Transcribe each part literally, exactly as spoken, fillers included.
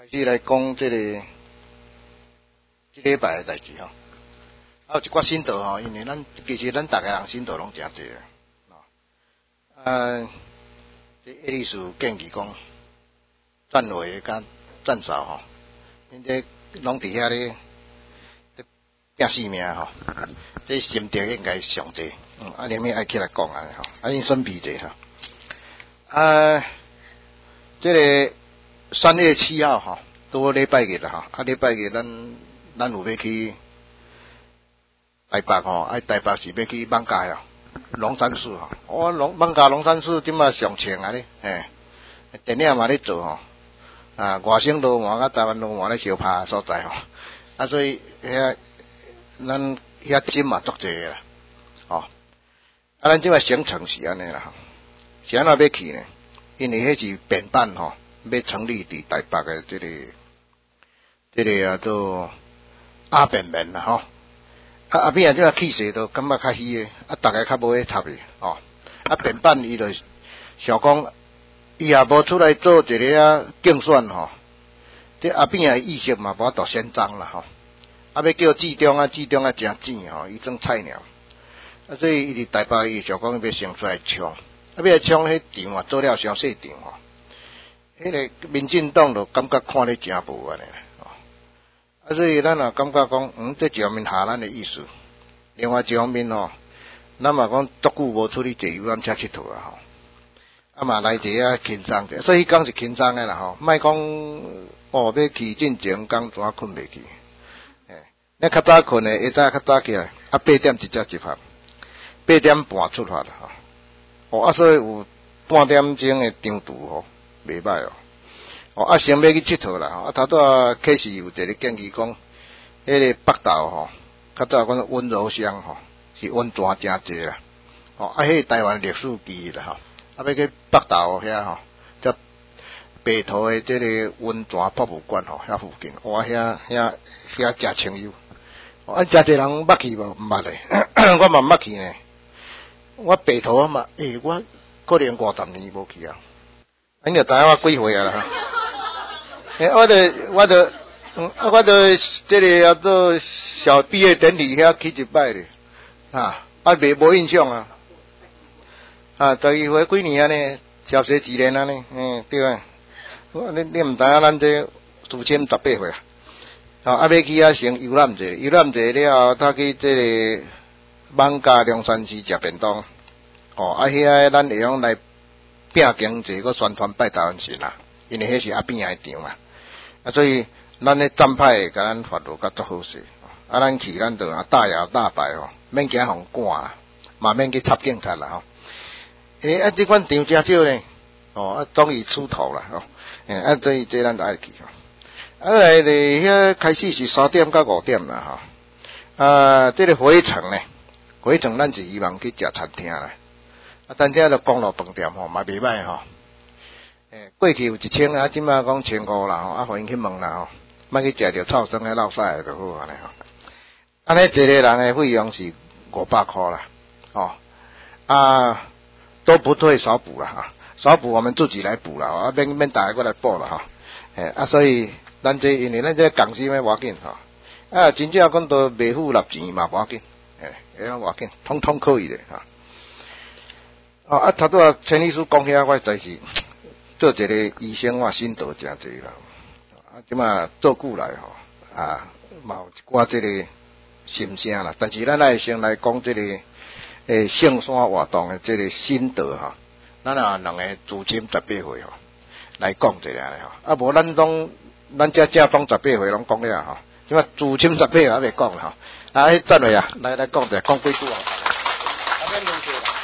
开始来讲这个这礼拜的代志吼，还有一寡心得吼，因为咱其实咱大家人心得拢诚济啊。啊，这叶律师建议讲，转会甲转哨吼，因这拢伫遐咧拼性命吼，这心得应该上济，嗯，啊，连面爱起来讲啊吼，啊，因选比者吼，啊，这个三月七号吼。都礼拜日啦吼，啊礼拜日咱咱有要去台北吼，啊台北是要去艋舺哦，龙山寺吼，我龙艋舺龙山寺即马上清啊咧，嘿，电影嘛咧做吼，啊外省路环甲台湾路环咧相拍的所在吼，啊所以遐咱遐金嘛足济个啦，吼，啊咱即马行程是安尼啦，是安怎要去呢？因为迄是便办吼，要成立伫台北的即、这个。这个啊做阿扁门啦吼，啊阿扁啊这个气势都感觉较虚诶，啊大家较无去插伊哦，啊扁办伊就想讲，伊也无出来做一个啊竞选吼，这阿扁啊意识嘛无法度宣张啦吼，啊要叫志中啊志中啊诚钱吼，伊种菜鸟，啊所以伊伫台北伊想讲要先出来冲，啊要来冲迄场啊做了伤细场吼，迄个民进党就感觉看咧诚无安尼。啊，所以咱也感觉讲，嗯，这一方面下咱的意思，另外一方面吼，咱嘛讲足久无出去坐游览车佚佗啊吼，啊嘛来一下轻松者，所以迄讲是轻松的啦吼，莫讲哦要去进前讲怎困袂去，诶，咱较早困的，下早较早起来，啊八点直接集合，八点半出发啦吼，哦啊所以有半点钟的长途吼，袂歹哦。哦，啊，先要去佚佗啦，啊，头拄啊，确实有一个建议讲，迄个北投吼，较早讲温柔乡吼，是温泉诚济啦，哦，啊，迄台湾历史记啦吼，啊，要去北投遐吼，则北投的即个温泉博物馆吼，遐附近，哇，遐遐遐诚清幽，哦，啊，诚济人捌去无？毋捌咧，我嘛毋捌去呢，我北投嘛，诶、欸，我可能五十年无去啊，啊，你就知影我几岁啊啦？诶、欸，我著我著嗯，啊，我著即个叫做小毕业典禮遐去一擺咧，啊，啊袂無印象啊，啊，十二歲幾年啊呢，小學幾年啊呢，嗯，對啊，我你你毋知影咱這自簽十八歲啊，啊，啊要去啊先遊覽者，遊覽者了後，他去即個艋舺龍山寺食便當，哦，啊遐咱會用來拼經濟個宣傳拜台灣神啦，因為迄是阿扁的場啊。啊，所以咱咧站派甲咱發落甲足好勢，啊，咱去咱就啊大搖大擺吼，免驚互趕啦，嘛免去插警察啦吼。誒、欸，啊，即款場誠少咧，哦，啊，終於出頭啦吼，誒，啊，所以這咱就愛去吼。啊，來咧遐開始是三點到五點啦吼，啊，這個回程咧，回程咱是希望去食餐廳啦，啊，餐廳就公路飯店吼，嘛袂歹吼。誒，過去有一千啊，即馬講千五啦吼，啊，互因去問啦吼，莫去食着臭酸嘅落屎就好安尼吼。安尼一個人嘅費用是五百塊啦，哦，啊，都不退少補啦哈，少補我們自己來補啦，啊，免免大家過來補啦哈，誒，啊，所以咱這因為咱這公司咩無要緊吼，啊，真正講到袂付納錢嘛無要緊，誒，會無要緊，通通可以的哈。哦，啊，頭拄啊，陳律師講遐，我真是。做一個醫生，我心得誠濟啦。啊，即馬做久來吼，啊，嘛有一寡即個心聲啦。但是咱來先來講即個誒聖山活動誒即個心得吼，咱啊兩個自簽十八歲吼，來講一下咧吼。啊，無咱攏咱遮正宗十八歲攏講了吼，即馬自簽十八歲還未講啦吼。啊，迄陣位啊，來來講者，講幾句啊。啊，恁兩句啦。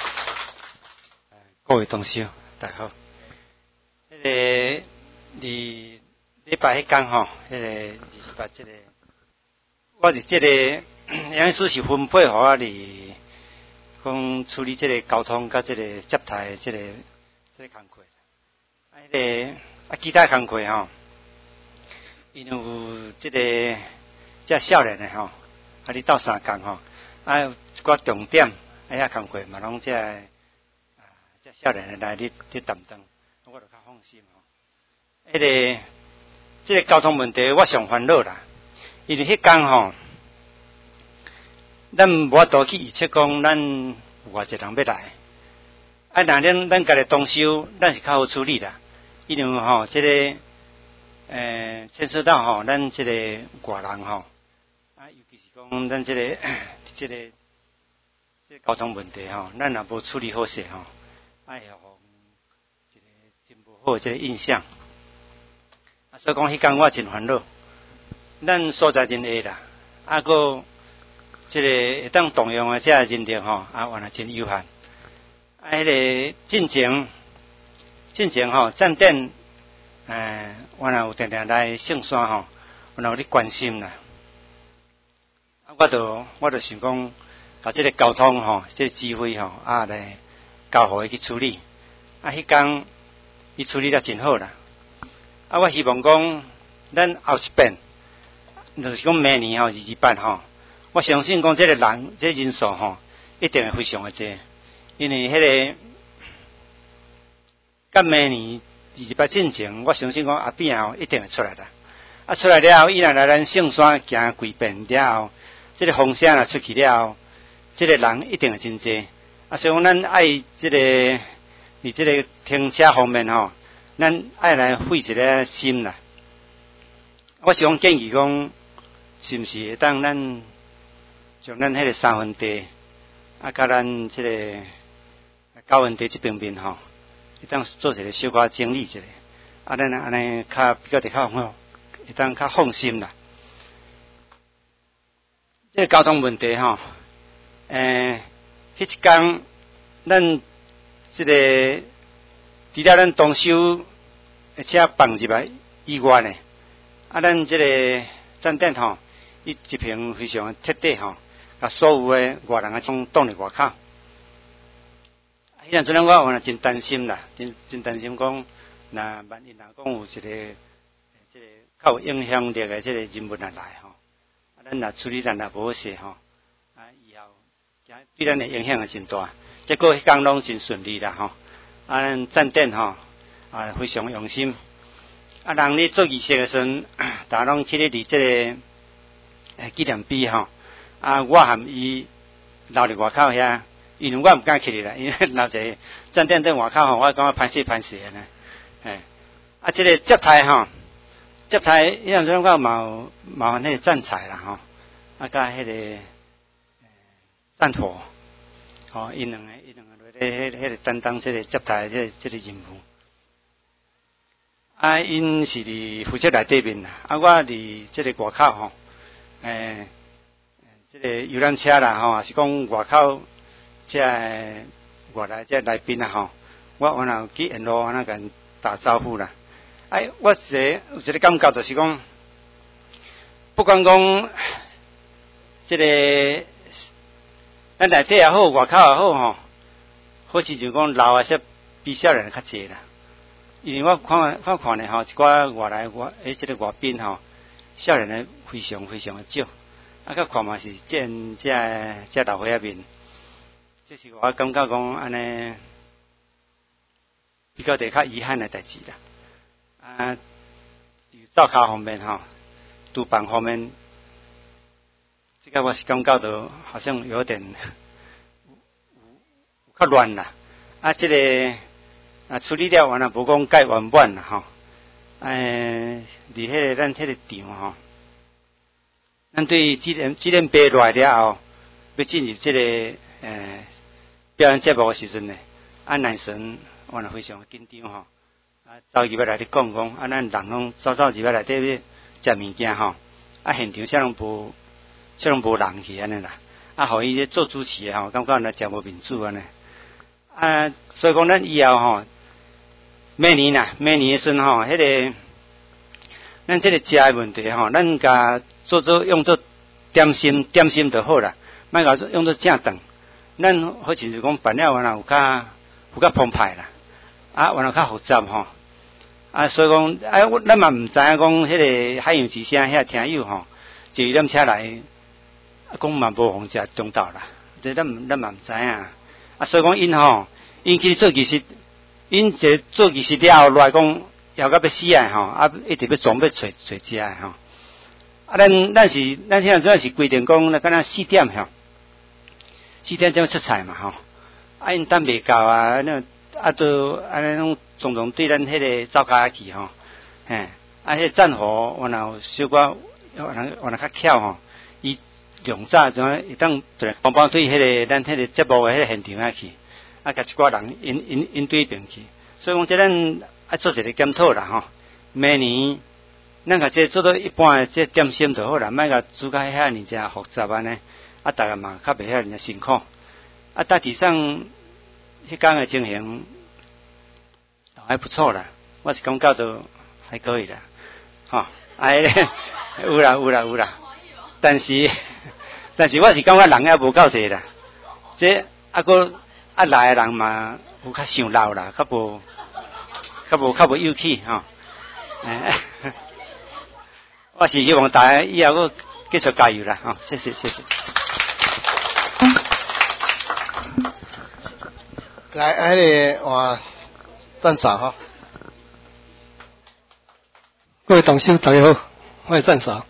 各位同事，大家好。迄、那個禮禮拜迄天吼，迄、那個二十八即個，我是即、這個楊師是分配互我哩，講處理即個交通甲即個接待即、這個即、這個工課。啊，迄、那個啊其他工課吼，因有即、這個即少年誒吼，啊你鬥相共吼，啊有一寡重點，啊遐工課嘛攏即啊即、這個、少年誒來你你擔當。我就較放心吼，迄、那個这个交通问题我上烦恼啦，因为迄天吼，咱无法度去预测讲咱有偌济人要来，啊，那咱咱家己动手，咱是较好处理啦，因为吼，这个诶牵涉到吼，咱这个外人吼，啊，尤其是讲咱这个这个这个交通问题吼，咱若无处理好势吼，哎呀，一个真无好这个印象。啊，所以讲迄天我真烦恼，咱所在真下啦，啊个这个会当动用的这人力吼，啊原来真有限。啊，迄个进前进前吼，站点诶，原来有定定来圣山吼，原来有咧关心啦。啊，我就我就想讲，把这个交通吼，这个指挥吼，啊来交互伊去处理。啊，迄天伊处理得真好啦。啊，我希望讲，咱后一遍，就是讲明年吼，二二八吼，我相信讲这个人，这个人数吼，一定会非常的多，因为迄、那个，甲明年二二八进前，我相信讲后边吼一定会出来啦。啊，出来了后，伊若来咱圣山行几遍了后，这个风声若出去了后，这个人一定会真多。啊，所以讲咱爱这个，伫这个停车方面吼。咱爱来费一个心啦，我是讲建议讲，是毋是会当咱将咱迄个三分地，啊，甲咱即、这个九分地这边面吼，会当做一个小可整理一下，啊，咱安尼较比较得较好，会当较放心啦。这个交通问题吼，诶、迄一天咱即、这个除了咱动手。而且放入来以外呢，啊，咱这个站点吼，伊一平非常彻底吼，甲所有的外人啊，从挡伫外口。啊，迄阵阵我原来真担心啦，真真担心讲，若万一若讲有一个，这个较有影响力的这个人物啊来吼，啊，咱若处理咱若无势吼，啊，以后对咱的影响也真大。结果迄天拢真顺利啦吼，啊，咱站点吼。啊，非常用心。啊，人咧做仪式的时阵，大家拢去咧离这个诶纪念碑吼。啊，我含伊留伫外口遐，因为我毋敢去咧啦，因为留者站点在外口吼，我感觉歹势歹势安尼。诶，啊，这个接台吼，接台，迄阵阵我嘛麻烦迄个站材啦吼，啊，甲迄、那个诶站驼，吼，因两个因两个落咧迄迄个担当这个接台这个、这个任务。啊，因是伫负责内底面啦，啊，我伫即个外口吼，诶，即个游览车啦吼，也是讲外口即个外来即来宾啦吼，我原来有去沿路安那甲因打招呼啦。哎，我一个有一个感觉就是讲，不管讲即个咱内底也好，外口也好吼，好似就讲老诶些比少年较济啦。因为我看我看咧吼，一寡外来外诶，即个外宾吼，少年诶非常非常诶少，啊，甲看嘛是见即即老岁仔面，这是我感觉讲安尼比较得较遗憾诶代志啦。啊，造卡方面吼，督办方面，这个我是感觉到好像有点有有较乱啦。啊，这个。啊，处理了完了，无讲介圆满啦吼。诶，伫迄个咱迄个场吼，咱对纪念纪念碑来了后，要进入即、这个诶、呃、表演节目诶时阵呢，啊，男神原来非常紧张吼，啊，走入要来咧讲讲，啊，咱人拢走走入要来底要食物件吼，啊，现场啥拢无，啥拢无人去安尼啦，啊，互伊咧做主持诶吼，感觉咱诚无民主安尼，啊，所以讲咱以后吼。明年啦，明年的时阵吼，迄、那个咱这个食的问题吼，咱甲做做用做点心，点心就好啦，莫甲用做正饭。咱好像是讲办了完啦，有较有较澎湃啦，啊，完了较复杂吼，啊，所以讲，啊，我咱嘛毋知影讲迄个海洋之声遐听友吼，坐踮车来，啊，讲嘛无互食中昼啦，这咱咱嘛毋知影，啊，所以讲因吼，因去做其实。因这做仪式了后来讲， 枵到要死啊吼，啊一直要装要找找食诶吼。啊，咱咱是咱现在主要是规定讲，那敢若四点吼，四点才要出菜嘛吼。啊，因等袂到啊，那啊都安尼拢总总对咱迄个走家去吼，嘿，啊，迄个战火我若有小可，我若我若较巧吼，伊量早怎会当帮帮对迄个咱迄个节目诶迄个现场啊去，啊，甲一寡人因因因对面去，所以讲这咱爱做一个检讨啦吼，明年咱甲这做到一般诶这点心就好啦，莫甲煮甲遐尔正复杂安尼，啊，逐个嘛较袂遐尔正辛苦。啊，大体上迄天的情形还不错啦，我是感觉到还可以啦，吼，哎，有啦有啦有啦，但是但是我是感觉人也无够济啦，这啊个啊来的人嘛有较想老啦，较无较无较无有气吼，哎，我是希望大家以后个继续加油啦，吼，谢谢谢谢。 来，迄个换赞赏哈。 各位同事大家好，我是赞赏。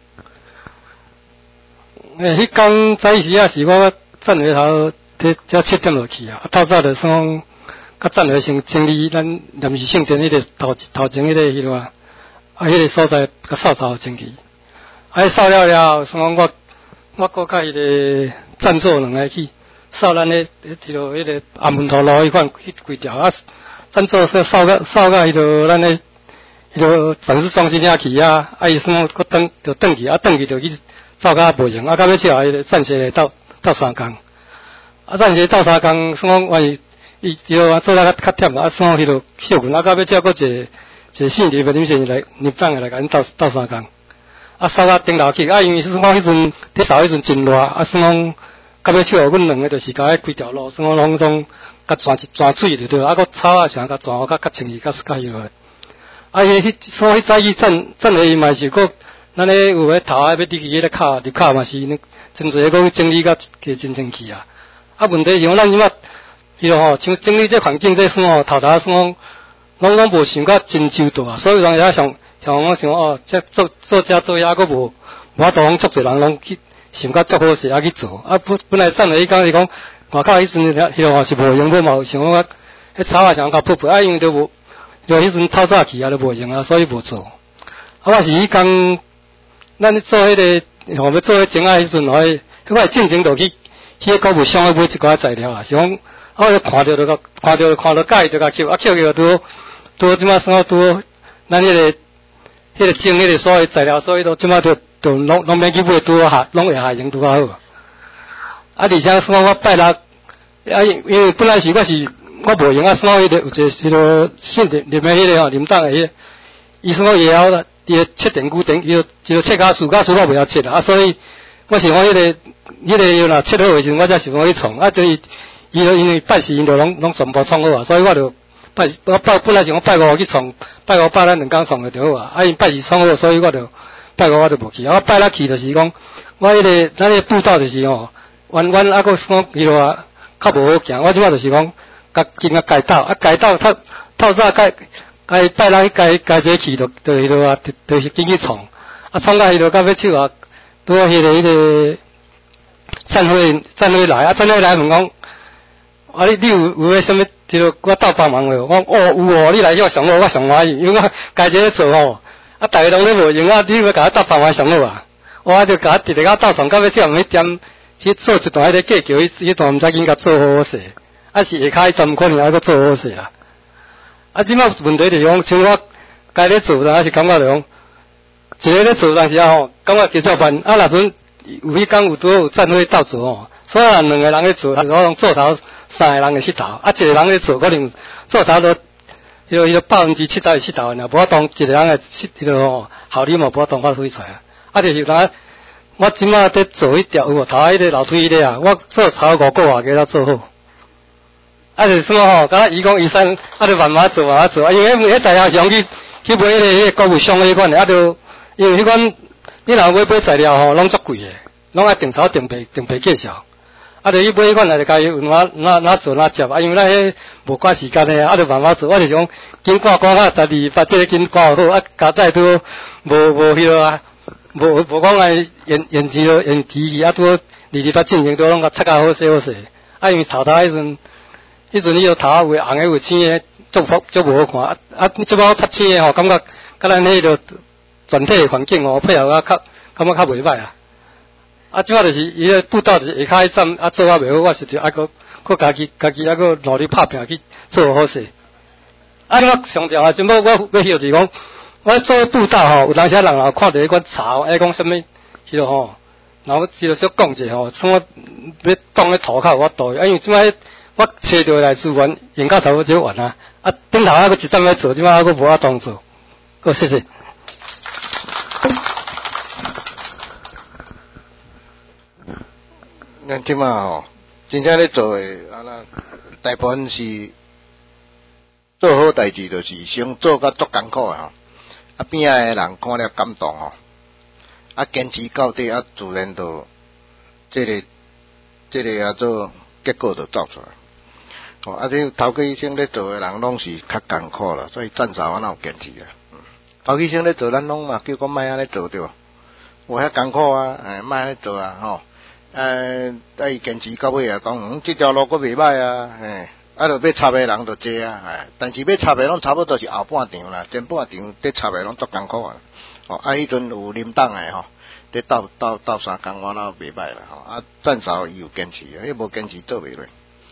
诶，迄天早时啊，是我站回头，伫才七点落去啊。透早就算讲，甲站回先整理咱临时圣殿迄个头头前迄个迄落啊，啊，迄个所在甲扫扫清气。啊，扫了了后，算讲我我搁甲迄个赞助两个去。扫咱咧，迄落迄个安门头路迄款迄几条啊，咱做说扫个扫个迄落咱咧，迄落展示中心遐去啊，啊伊算搁转就转去，啊转去就去走甲无用，啊到尾只后迄个暂时咧斗斗三工，啊暂时斗三工，算讲万一伊伊落做了较较忝啊，算讲迄落休困，啊到尾只搁一个一个四日临时来入党来甲咱斗斗三工，啊扫到顶楼去，啊因为算讲迄阵伫扫迄阵真热，啊算讲。到尾笑，阮两个就是甲迄几条路，算讲拢总甲钻一钻水就对，啊，佮草啊啥甲钻好，甲较清气，甲较迄落。啊，伊迄所以早起站站下伊嘛是佮咱咧有迄头啊要入去迄个卡入卡嘛是真侪个整理甲加真清气啊。啊，问题是讲咱即马迄落吼，像整理这环境这算吼，头头算讲拢拢无想甲真周到啊，所以人遐想像我想哦，这做做遮做遐，佮无无法度讲足侪人拢去。想甲足好势啊去做，啊本本来上来伊讲是讲外口迄阵迄落是无用，无嘛想讲迄草啊想甲扑扑，啊因为都无，就迄阵透早起啊都无用啊，所以无做。啊我是迄工，咱咧做迄、那个，吼要做迄种啊迄阵，我我进前就去去购物商去买一寡材料啊，是讲我看着就甲看着看着介意就甲捡，啊捡着拄拄即马算拄咱迄、那个迄、那个种迄个所有材料，所以都即马就。就拢拢免去买拄好下，拢会下用拄好。啊，而且算我拜六，啊，因为本来是我是我无用啊，算迄个有一个迄个信任入面迄个吼，林党诶迄个，伊算我也晓啦，伊个切电固定，伊个伊个切假树假树我袂晓切啦，啊，所以我是讲迄个迄个要若切好诶时阵，我才想讲去创，啊，对伊伊就因为拜时因就拢拢全部创好啊，所以我就拜我拜本来是讲拜五去创，拜五拜咱两工创就好啊，啊，因拜时创好，所以我就。拜五我就无去，啊！我拜六去就是讲，我迄、那个咱迄步道就是吼，弯弯啊个讲迄落啊，较无好行。我即摆就是讲，甲经啊改道，啊改道透透早改改拜六改改这去，就就迄落啊，就是进去创，啊创到迄落到尾手啊，拄好迄个迄个战会战会来，啊战会来问讲，啊你你有有迄什么？迄落我斗帮忙无？我哦有哦，你来叫我上我，我上欢喜，因为我改这个做吼。啊，大家拢咧无用啊！你要甲我斗帮忙上好啊！我就甲直直甲斗上，到尾只毋去点去做一段迄个计桥，迄迄段毋知应甲做好好势，啊是下骹专可能还阁做好势啦。啊，即摆问题就是讲，像我该咧做，但是感觉着讲，一个咧做，但是啊吼，感觉节奏慢。啊，若阵有迄工有拄有站伙斗做吼，所以两个人咧做，可能做头三个人会失头，啊，一个人咧做，可能做头都。迄个迄个百分之七十是失头呢，无法当一个人诶，迄个吼效率嘛无法当发挥出来啊。啊，就是讲我即马伫做迄条有无头迄个楼梯咧啊，我做超五个月个才做好。啊，就是说吼，敢若伊讲伊生，啊，就慢慢做慢慢做，啊，因为迄大家上去去买迄个迄个购物商迄款诶，啊，就因为迄款你若买买材料吼，拢足贵诶，拢爱订钞订白订白介绍。 啊，著去买款来就家己有哪哪哪做哪接，啊，因为咱迄无赶时间诶，啊，著慢慢做，我是讲紧赶赶到十二把这个紧赶好，啊，交代都无无迄落啊，无无讲来延延期咯，延期去，啊，拄二二把进行都拢甲擦甲好势好势，啊，因为头头迄阵，迄阵迄个头啊画红诶画青诶，足足足无好看，啊啊，即摆擦青诶吼，感觉甲咱迄个全体环境吼配合啊，较感觉较袂歹啊。啊，即摆就是伊个步道就是下骹迄站啊做啊袂好，我是就啊个个家己家己啊个努力拍拼去做好势。啊，我上条啊，即摆我要翕就是讲，我做步道吼，有当时啊人若看到迄款草，爱讲啥物迄落吼，然后只着小讲者吼，像我要当咧涂骹有法度，啊因为即摆我找着来资源用到差不多就完啊，啊顶头啊个一站要做，即摆啊个无法当做，好谢谢。 咱即马吼，真正咧做诶，啊那大部分是做好代志，就是先做甲足艰苦诶吼，啊边仔诶人看了感动吼，啊坚持到底，啊自然就即、这个即、这个啊做结果就走出来。哦，啊这头家医生咧做诶人拢是较艰苦啦，所以赞赏我哪有坚持啊。嗯、头家医生咧做，咱拢嘛叫讲莫安尼做对无？有遐艰苦啊，诶莫安尼做啊吼。呃，伊坚持到尾啊，讲嗯，即条路阁袂歹啊，嘿，啊，著要插诶人著多啊，哎，但是要插诶拢差不多是后半场啦，前半场得插诶拢足艰苦啊，哦，啊，迄阵有林党诶吼，得斗斗斗三工，我那袂歹啦，吼，啊，赞少伊有坚持啊，伊无坚持做袂落，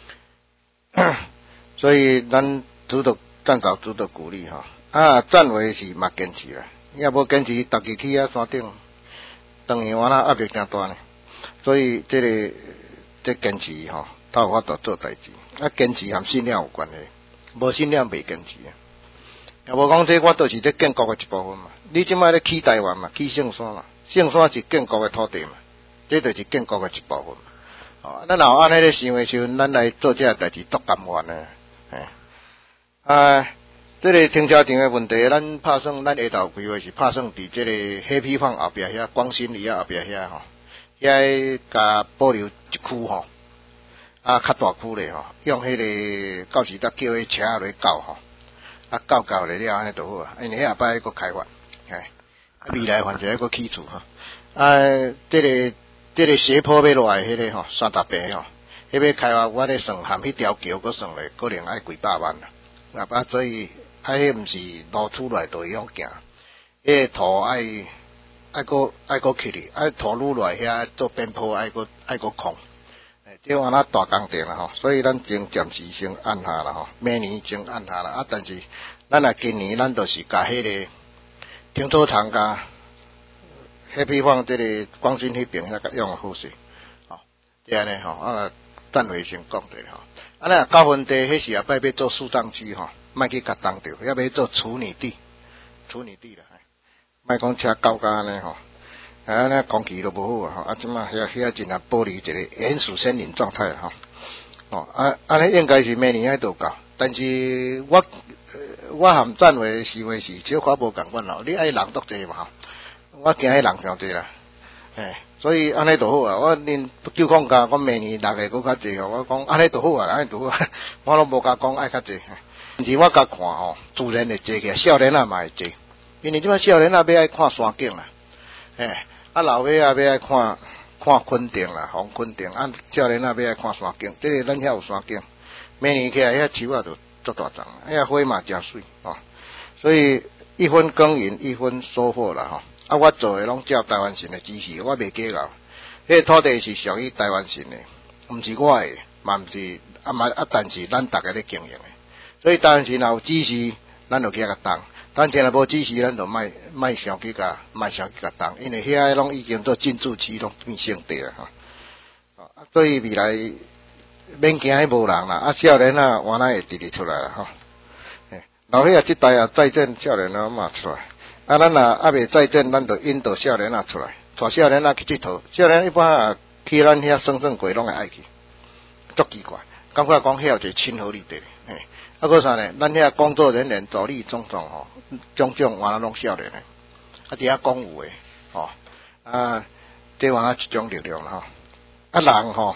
所以咱拄着赞少拄着鼓励吼，啊，赞为是嘛坚持啦，要无坚持，逐日去啊山顶，当然我那压力真大呢。所以这个这坚持吼，才有法度做代志。啊，坚持和信念有关系，无信念袂坚持啊。也无讲这我都是这建国的一部分嘛。你即摆咧起台湾嘛，起圣山嘛，圣山是建国的土地嘛，这就是建国的一部分嘛。哦，咱若安尼咧想的时候，咱来做这个代志足甘愿的。哎，啊，这个停车场的问题，咱拍算咱下头规划是拍算伫这个黑皮坊后壁遐，光新里后壁遐吼。遐甲保留一区吼，啊较大区咧吼，用迄个到时才叫迄车来搞吼，啊搞搞咧了安尼就好啊，因为下摆佫开发，哎，未来反正佫起厝吼，啊，这个这个斜坡要落来迄个吼，三十坪吼，迄要开发我咧算含迄条桥佫算咧，可能爱几百万啦，啊，所以啊，迄毋是路出来就会用行，迄个土爱。爱个爱个起哩，爱土路来遐做边坡，爱个爱个空，诶，这安那大工程啦吼，所以咱先暂时先按下啦吼，明年先按下啦，啊，但是咱啊今年咱就是甲迄个停车场甲迄地方这个光新迄边遐甲用好势，吼，这安尼吼，啊，暂时先讲者吼，啊，那高分地迄时啊，拜要做树葬区吼，莫去甲当着，要要做处女地，处女地啦。莫讲车高甲安尼吼，啊，那空气都无好啊，吼，啊，即马遐遐真啊保留一个原始森林状态吼，哦，啊，安尼应该是明年迄度搞，但是我、呃、我含赞为是为是小可无共款咯，你爱人多济嘛吼，我惊迄人伤济啦，诶，所以安尼就好啊，我恁叫讲甲我明年六个佫较济吼，我讲安尼就好啊，安尼就好啊，我拢无甲讲爱较济，但是我甲看吼，自然会济起来，少年仔嘛会济。因为即摆少年仔要爱看山景啦，诶，啊老尾啊要爱看看昆虫啦，红昆虫，啊少年仔要爱看山景，这个咱遐有山景，明年起来遐树啊就足大丛，遐花嘛真水哦，所以一分耕耘一分收获啦吼，啊我做诶拢照台湾省诶指示，我袂假搞，迄个土地是属于台湾省诶，毋是我诶，嘛毋是啊嘛啊，但是咱逐个咧经营诶，所以台湾省若有指示，咱就去甲当。咱现在无指示，咱就莫莫想去甲，莫想去甲动，因为遐拢已经做进驻区，拢变成地啊吼。啊，所以未来免惊迄无人啦，啊，少年啊，原来会直直出来啦吼。诶，老岁仔即代啊再战，少年啊嘛出来。啊，咱啊还未再战，咱就引导少年啊出来，带少年啊去佚佗。少年一般啊去咱遐算算过，拢会爱去，足奇怪，感觉讲遐有一个亲和力地，诶。啊，搁啥呢？咱遐工作人员、助理种种吼，种种原来拢少年诶，啊，伫遐讲有诶，吼，啊，这原来一种力量啦吼。啊，人吼，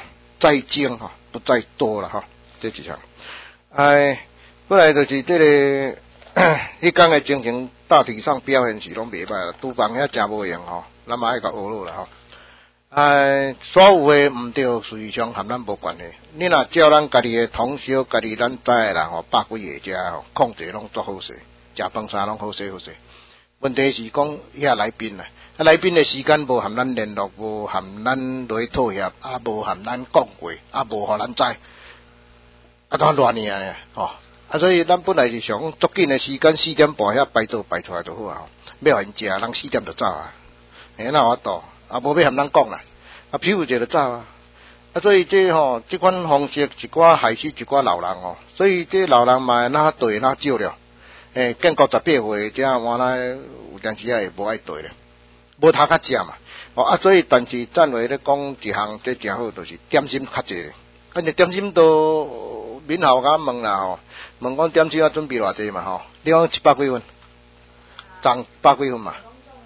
再精哈，不再多了哈，这几项。哎，过来就是这个，迄天的情形大体上表现是拢袂歹啦，厨房遐真无用吼，咱嘛爱甲学落啦吼。哎，所有诶毋对，实际上和咱无关系。你若照咱家己诶同小，家己咱知诶人吼，百几个遮吼，控制拢足好势，食饭啥拢好势好势。问题是讲遐来宾啊，啊来宾诶时间无和咱联络，无和咱落去妥协，啊无和咱讲过，啊无互咱知，啊怎乱呢啊？吼、哦，啊所以咱本来是想足紧诶时间四点半遐摆倒摆出来就好啊，要互因食，人四点就走啊，诶那我倒。啊，无要和咱讲啦，啊，屁股一就走啊，啊，所以这吼、喔，这款方式一寡害死一寡老人哦、喔，所以这老人嘛哪对哪少了，诶、欸，建国十八岁，这样原来有阵时也无爱对了，无头壳食嘛，哦啊，所以但是暂话咧讲一项，这真好，就是点心较济，啊，你点心都闽校甲问啦吼，问讲点心要准备偌济嘛吼，你讲一百几分，涨百几分嘛。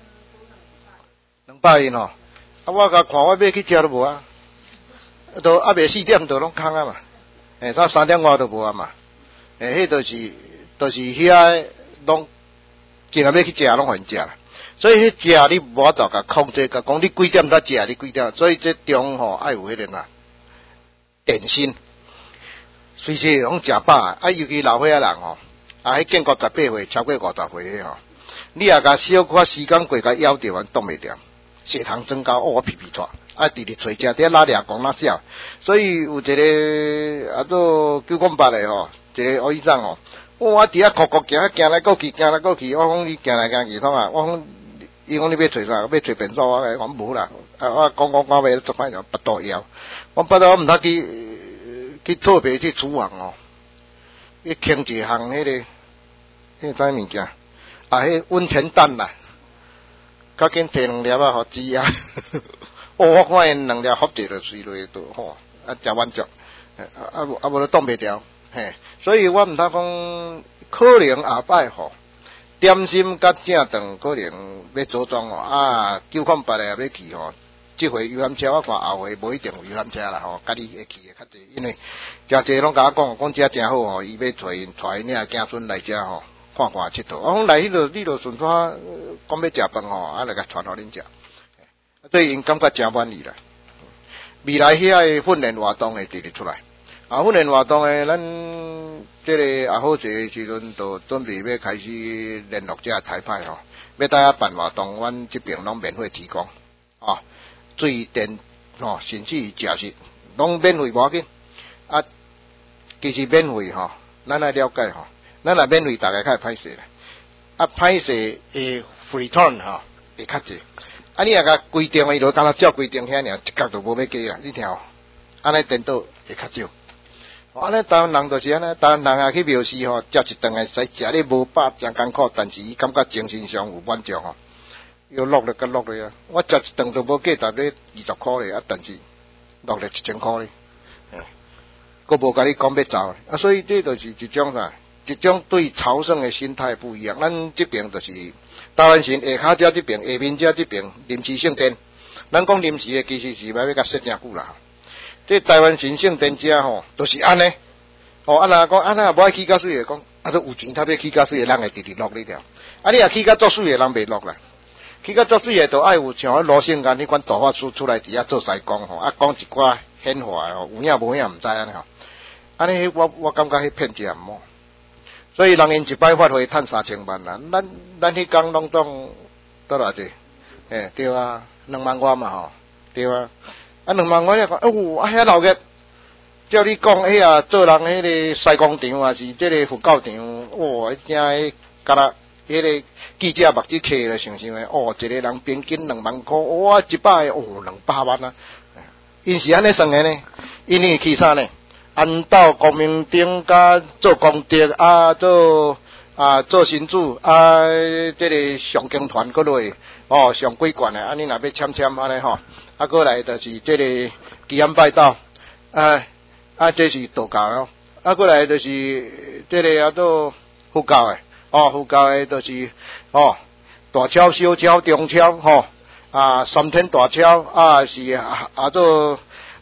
两百因吼，啊我甲看我要去食都无啊，都暗暝四点都拢空啊嘛，诶、欸，到三点外都无啊嘛，诶、欸，迄都是都是遐拢，既然要去食拢互因食啦，所以迄食你无法度甲控制，甲讲你几点才食，你几点，所以这中吼爱有迄个呐，点心，随时拢食饱啊，啊尤其老岁仔人吼，啊迄建国十八岁超过五十岁吼，你也甲小可时间过甲枵着，完挡袂掉。血糖增高，哦，我皮皮拖，啊，直直找食，伫拉俩讲那少，所以有一个啊做九公八的吼，一个黑医生哦，我伫遐哭哭行，行来过去，行来过去，我讲你行来行去，创啊，我讲伊讲你要找啥，要找便所，我讲无啦，啊，我讲讲讲要做歹着，腹肚枵，我腹肚我毋通去去特别去厨房哦，去轻一项迄、那个迄个啥物件，啊，迄温泉蛋啦。较紧摕两粒啊，互煮啊！哦，我看因两粒合着就水落都吼，啊，真满足，啊啊无啊无就挡袂掉，嘿，所以我毋通讲，可能下摆吼，点心甲正顿可能要组装哦，啊，九款八个也要去吼，即回游览车我看后回无一定有游览车啦吼，家己会去的较济，因为诚济拢甲我讲，讲遮真好吼，伊要带因带因遐囝孙来遮吼。看看佚佗，我讲来迄落，你落顺带讲要食饭吼，啊来甲传互恁食，所以因感觉真满意啦。未来遐个训练活动会直直出来，啊训练活动诶，咱即个也好势时阵，就准备要开始联络遮台派吼，要大家办活动，阮这边拢免费提供，啊水电吼，甚至食食拢免费无要紧，啊其实免费吼，咱来了解吼。咱若免费，大家较会歹势啦。啊，歹势诶 return 吼会较济。啊，你若甲规定伊就敢若照规定遐尔，一角都无要加啦。你听哦，安尼颠倒会较少。安尼台湾人就是安尼，台湾人啊去庙寺吼，食一顿诶，使食你无饱真艰苦，但是伊感觉精神上有满足吼。又落力甲落力啊！我食一顿都无价值咧二十箍咧，啊，但是落力一千箍咧，诶，佫无甲你讲要走啊，所以这就是一种啥？一种对朝圣的心态不一样，咱这边就是台湾省下骹遮这边、下面遮这边临时圣殿，咱讲临时的其实是要要甲说真久啦。这台湾省圣殿遮吼，都、就是安尼。哦，啊若讲啊那无爱去较水的讲，啊都有钱他要去较水的，人会直直落你条。啊你若去较作水的，人袂落啦。去较作水的，就爱有像迄罗姓干迄款大法师出来伫遐做西讲吼，啊讲一寡显化吼，有影无影毋知安尼吼。安尼我我感觉迄骗者毋好。所以人因一摆发挥趁三千万啦，咱咱迄工拢总多偌济？诶，对啊，两万外嘛吼，对啊，啊两万外咧讲，哦，啊遐老个，照你讲，哎呀，做人迄个西工场啊，是即个佛教场，哇，真迄敢若迄个记者目睭开了，想想诶，哦，一个人平均两万箍，哇，一摆哦两百万啊，因是安尼算诶呢，因为去啥呢？安到国民党甲做功德啊，做啊做神主啊，这个上经团搁落哦上几冠诶，安尼若要签签安尼吼，啊过来就是这个祈安拜道，啊啊这是道教哦，啊过来就是这个啊做佛教诶，哦佛教诶就是哦大超小超中超吼、哦、啊三天大超啊是啊啊做。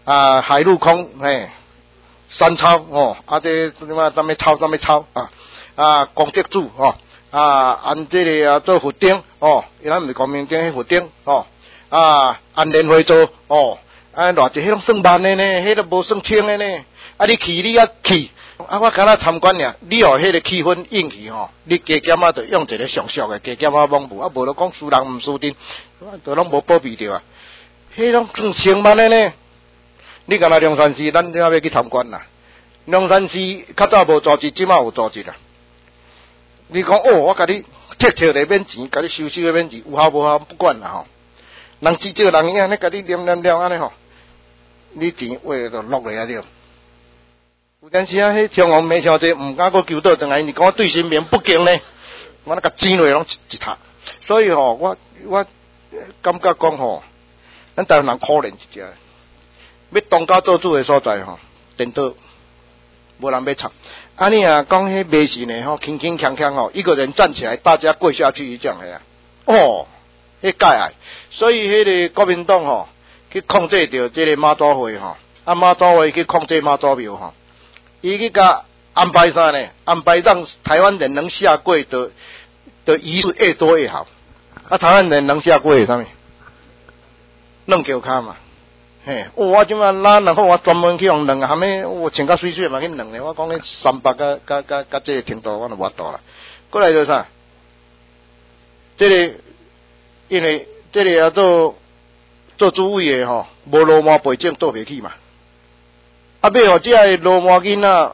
啊海陆空嘿三超哦，啊这什么什么超什么超啊啊公职组哦啊按这个啊做副顶哦，伊咱毋是国民党迄副顶哦啊按联会做哦，啊偌济迄种算万的呢，迄个无算千的呢，啊你去你啊去。啊！我敢若参观尔，你哦，迄个气氛引起吼，你加减啊，就用一个俗俗的加减啊，罔无啊，无就讲输人毋输阵，就拢无保庇着啊。迄种算千万的呢，你敢若龙山寺，咱要要去参观啦。龙山寺较早无组织，即马有组织啦。你讲哦，我甲你贴贴来免钱，甲你收收的免钱，有效无效不管啦吼。人至少人样，你甲你念念了安尼吼，你钱话就落来啊了。有阵时啊，迄天王没听者，毋敢搁求倒转来，你讲我对神明不敬呢，我那甲钱落拢一一塌。所以吼、哦，我我感觉讲吼，咱台湾人可怜一只，要当家做主的所在吼，颠倒，无人要插。安尼啊，讲迄迷信的吼，轻轻锵锵吼，一个人站起来，大家跪下去这样的啊，哦，迄介爱。所以迄个国民党吼，去控制着这个妈祖会吼，啊妈祖会去控制妈祖庙吼。伊去甲安排啥呢？安排让台湾人能下跪的的仪式越多越好。啊，台湾人能下跪是啥物？弄脚骹嘛。嘿，哦、我即摆拉然后我专门去用弄啊，含咩我穿甲水水嘛去弄咧。我讲迄三百甲甲甲甲这个程度，我就无度啦。过来就啥？这个因为这个要做做主委的吼，无罗马背景倒袂起嘛。啊，要互这个罗马囡仔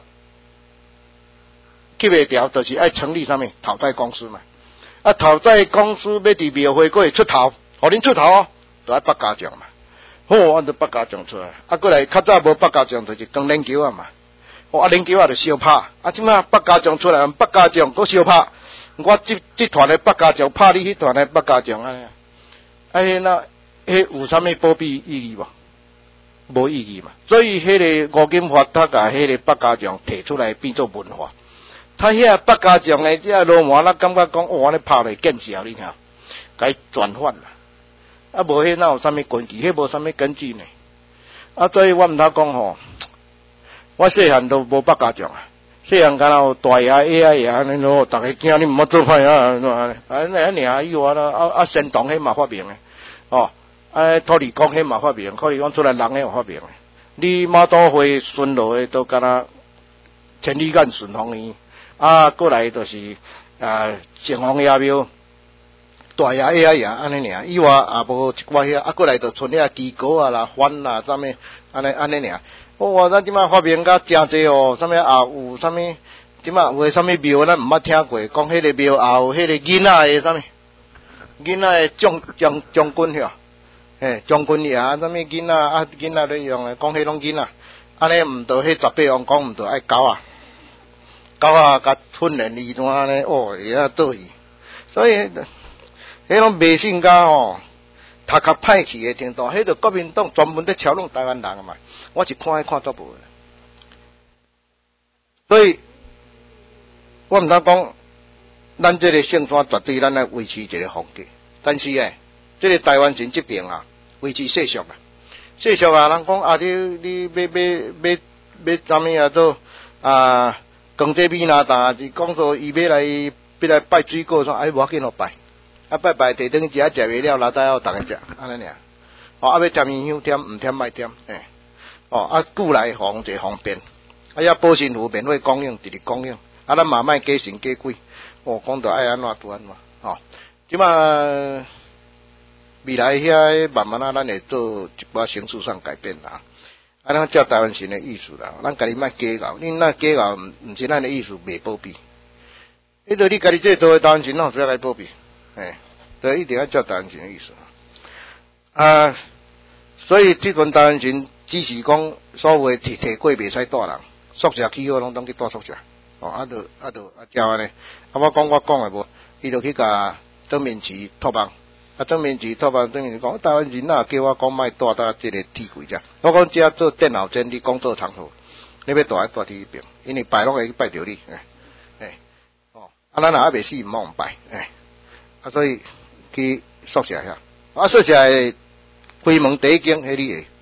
去袂调，就是爱成立啥物讨债公司嘛。啊，讨债公司要伫庙会过会出头，互恁出头哦，就爱八家将嘛。好，按照八家将出来。啊，过来较早无八家将，就是光连球啊嘛。哦，啊连球啊就相拍。啊，即摆八家将出来，八家将搁相拍。我即即团的八家将拍你迄团的八家将安尼。啊，迄那迄有啥物保庇意义无？无意义嘛，所以迄个吴金发他甲迄个八家将提出来变做文化。他遐八家将诶，这罗马咱感觉讲，哦，安尼拍来见笑你听，该转换啦。啊，无迄哪有啥物根据？迄无啥物根据呢？啊，所以我毋通讲吼，我细汉都无八家将啊，细汉敢若有大爷、矮爷安尼咯，逐个惊你毋好做歹啊，安尼安尼安尼啊，以外啦，啊啊，神童迄嘛发明诶，哦。哎，土地公迄嘛发明，土地公出来人迄有发明。你妈祖会顺路诶，都敢若千里眼顺风耳。啊，过来就是啊，城隍爷庙、大爷、矮爷安尼尔。以外也无一寡遐，啊，过来就剩遐鸡狗啊啦、番啦，啥物安尼安尼尔。哦，咱即摆发明甲诚济哦，啥物也有啥物，即摆有诶啥物庙咱毋捌听过，讲迄个庙也有迄个囡仔诶啥物，囡仔诶将将将军遐。诶，将军爷啊，啥物囡仔啊，囡仔咧用诶，讲迄种囡仔，安尼毋着迄十八王讲毋着爱狗啊，狗啊甲训练伊怎安尼哦，会晓做伊，所以迄种迷信家吼，头壳歹去诶程度，迄个国民党专门咧嘲弄台湾人啊嘛，我是看迄看足无诶，所以我毋通讲，咱这个圣山绝对咱来维持一个风格，但是诶，这个台湾人这边啊。维持世俗啊，世俗啊，人讲啊，你你要要要要啥物啊？做啊，讲这米拿达是讲说伊要来要来拜水果，说哎，无要紧咯拜，啊拜拜地等食啊食袂了，老大要逐个食，安尼尔。哦，啊要添烟香添，毋添莫添，诶，哦啊故来方就方便，啊要保身符免费供应，直直供应，啊咱嘛莫加神加鬼，哦讲到爱安怎就安怎，哦，即嘛。未来遐慢慢啊，咱会做一寡形式上改变啦。啊，咱照台湾神的意思啦，咱家己莫假咬，恁那假咬毋是咱的意思，袂保庇。迄个你家己这做的台湾神，哪有需要来保庇？诶，所以一定要照台湾神的意思。啊，所以即阵台湾神只是讲所谓提提过袂使带人，宿舍起好拢当去带宿舍。哦，啊，就啊就啊照安尼。啊，我讲我讲的无，伊就去甲张面旗托梦。啊，正面是托办正面讲，台湾人哪叫我讲卖带到这个铁柜遮？我讲只做电脑前的工作场所，你要带来带铁边，因为拜拢会拜着你，诶、欸，哦，啊，咱若还袂死毋好拜，诶、欸，啊，所以去宿舍遐，啊，宿舍规门第一间迄里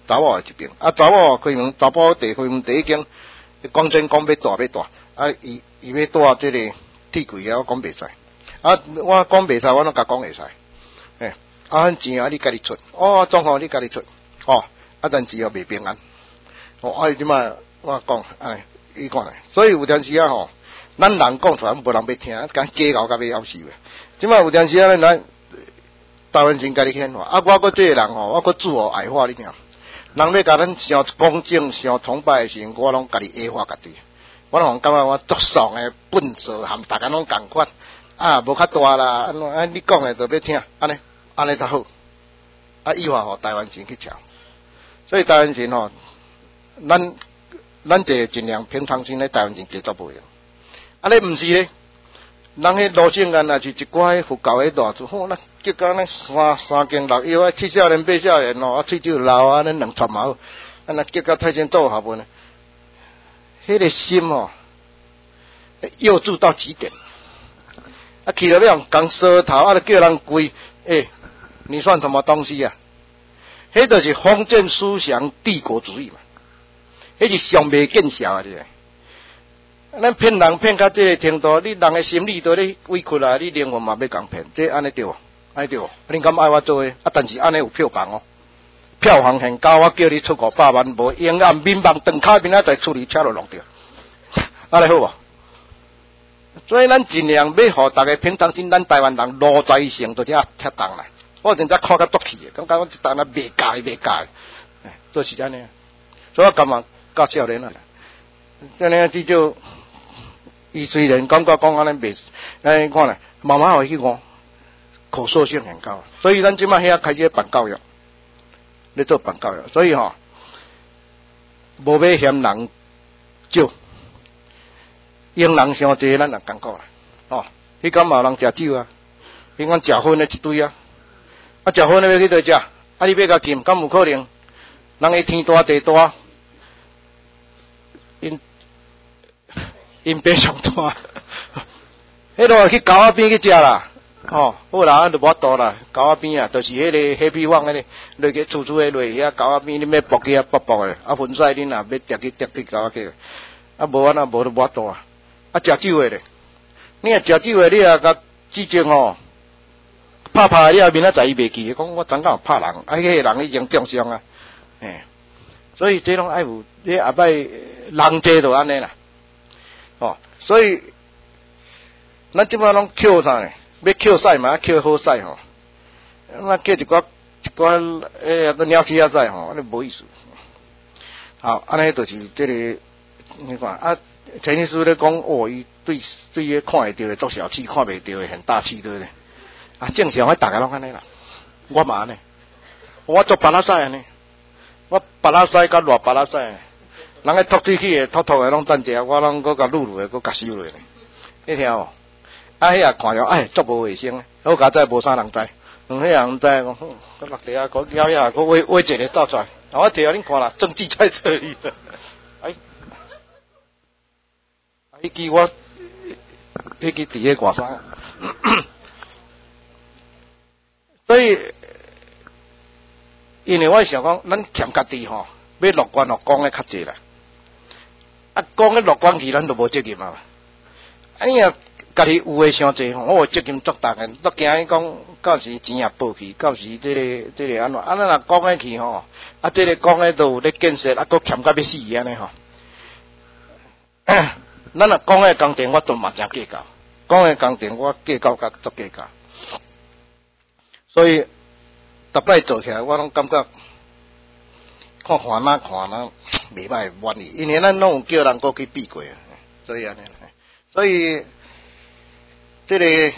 查某诶一边，啊查某开门，查甫第开门第一间，讲真讲要大要大，啊伊伊要大即个铁柜啊，我讲袂使，啊我讲袂使，我拢甲讲会使，诶，啊份钱啊你家己出，哦总好你家己出，哦，啊但是又袂平安，哦啊即摆我讲，哎，伊看咧，所以有阵时啊吼，咱人讲出来，无人要听，讲假搞甲要夭寿诶，即摆有阵时啊咱。台湾人家己显化，啊！我搁这个人吼，我搁自我矮化，你听。人要甲咱上恭敬、上崇拜的时候，我拢家己矮化家己。我拢感觉我作爽的笨拙，含大家拢共款。啊，无较大啦，安怎？啊，你讲的就要听，安尼，安尼才好。啊，以后吼台湾人去瞧。所以台湾人吼，咱咱就尽量平常心咧，台湾人节奏无用。安尼毋是咧。人迄路线案也是一寡迄佛教迄大厝，吼，咱结果咱三三更六幺啊，七少年八少年咯，啊，喙酒流啊，咱两串嘛好，啊，那结果太监做下文，迄个心哦，幼稚到极点，啊，去了要讲舌头，啊，叫人跪，诶、欸，你算什么东西啊？迄就是封建思想帝国主义嘛，迄是上未见效啊！这个。咱骗人骗到这个程度，你人的心理都咧委屈啦，你灵魂嘛要共骗，这安尼对无？安尼对无？你敢爱我做诶？啊，但是安尼有票房哦，票房很高，我叫你出五百万，无永暗民望顿卡面啊，在处理车就弄掉，安尼好无？所以咱尽量要互大家平常心，咱台湾人路在性都遮恰当啦。我真正看甲足气诶，感觉我一单啊袂假袂假，哎，做是安尼，所以我感觉教少年啊，这样至少。伊虽然感觉讲安尼袂，哎，看咧，慢慢会去讲，可塑性很高，所以咱即摆遐开始办教育，咧做办教育，所以吼，无要嫌人少，用人伤济，咱也艰苦啦。哦，迄间嘛有人食酒啊，迄间食薰的一堆啊，啊食薰的要去倒食，啊你要甲禁，敢有可能？人伊天大地大，因。因爸上大，迄落去狗仔边去食啦，吼、哦，好啦，就无法度啦，狗仔边啊，就是迄个黑皮网迄个，落去厝厝迄落遐狗仔边，你要搏去啊搏搏诶，啊分屎恁若要跌去跌去狗仔去，啊无安那无就无法度啊，啊食酒诶咧，你若食酒诶，你若甲之前吼，拍拍你后面啊在伊袂记，讲我怎敢有拍人，啊迄个人已经重伤啊，诶，所以这拢爱有，你后摆人济就安尼啦。哦，所以咱即摆拢扣啥呢？要扣屎嘛，扣好屎吼。那扣一寡一寡诶，个鸟鼠仔屎吼，那无意思。好，安尼就是这个，你看啊，陈律师咧讲，哦，伊对对迄看会到的作小气，看袂到的很大气，对不对？啊，正常，我大家拢安尼啦。我嘛安尼，我做巴拉屎安尼，我巴拉屎甲偌巴拉屎。人个吐水去诶，吐吐诶，拢等者，我拢搁甲撸撸诶，搁甲收落咧。你听无？啊，迄也看着，哎，足无卫生，好佳哉无啥人知，嗯，迄人知，讲，哼，搁落地啊，搁摇摇，搁画画一个走出来，啊，我摕互恁看啦，证据在这里。哎，啊，迄支我，迄支伫迄外山，所以，因为我想讲，咱欠家己吼，要乐观，哦，讲诶较济啦。啊，讲咧乐观去，咱就无责任啊！啊，你若家己有诶伤济吼，我有责任作大个，都惊伊讲到时钱也报去，到时这个这个安怎？啊，咱若讲诶去吼，啊，这个讲诶都有咧建设，啊，搁欠甲要死安尼吼。咱若讲诶工程，我都嘛真计较，讲诶工程我计较甲足计较，所以逐摆做起来，我拢感觉。看看哪看哪袂歹满意，因为咱拢有叫人过去比过，所以安尼，所以这个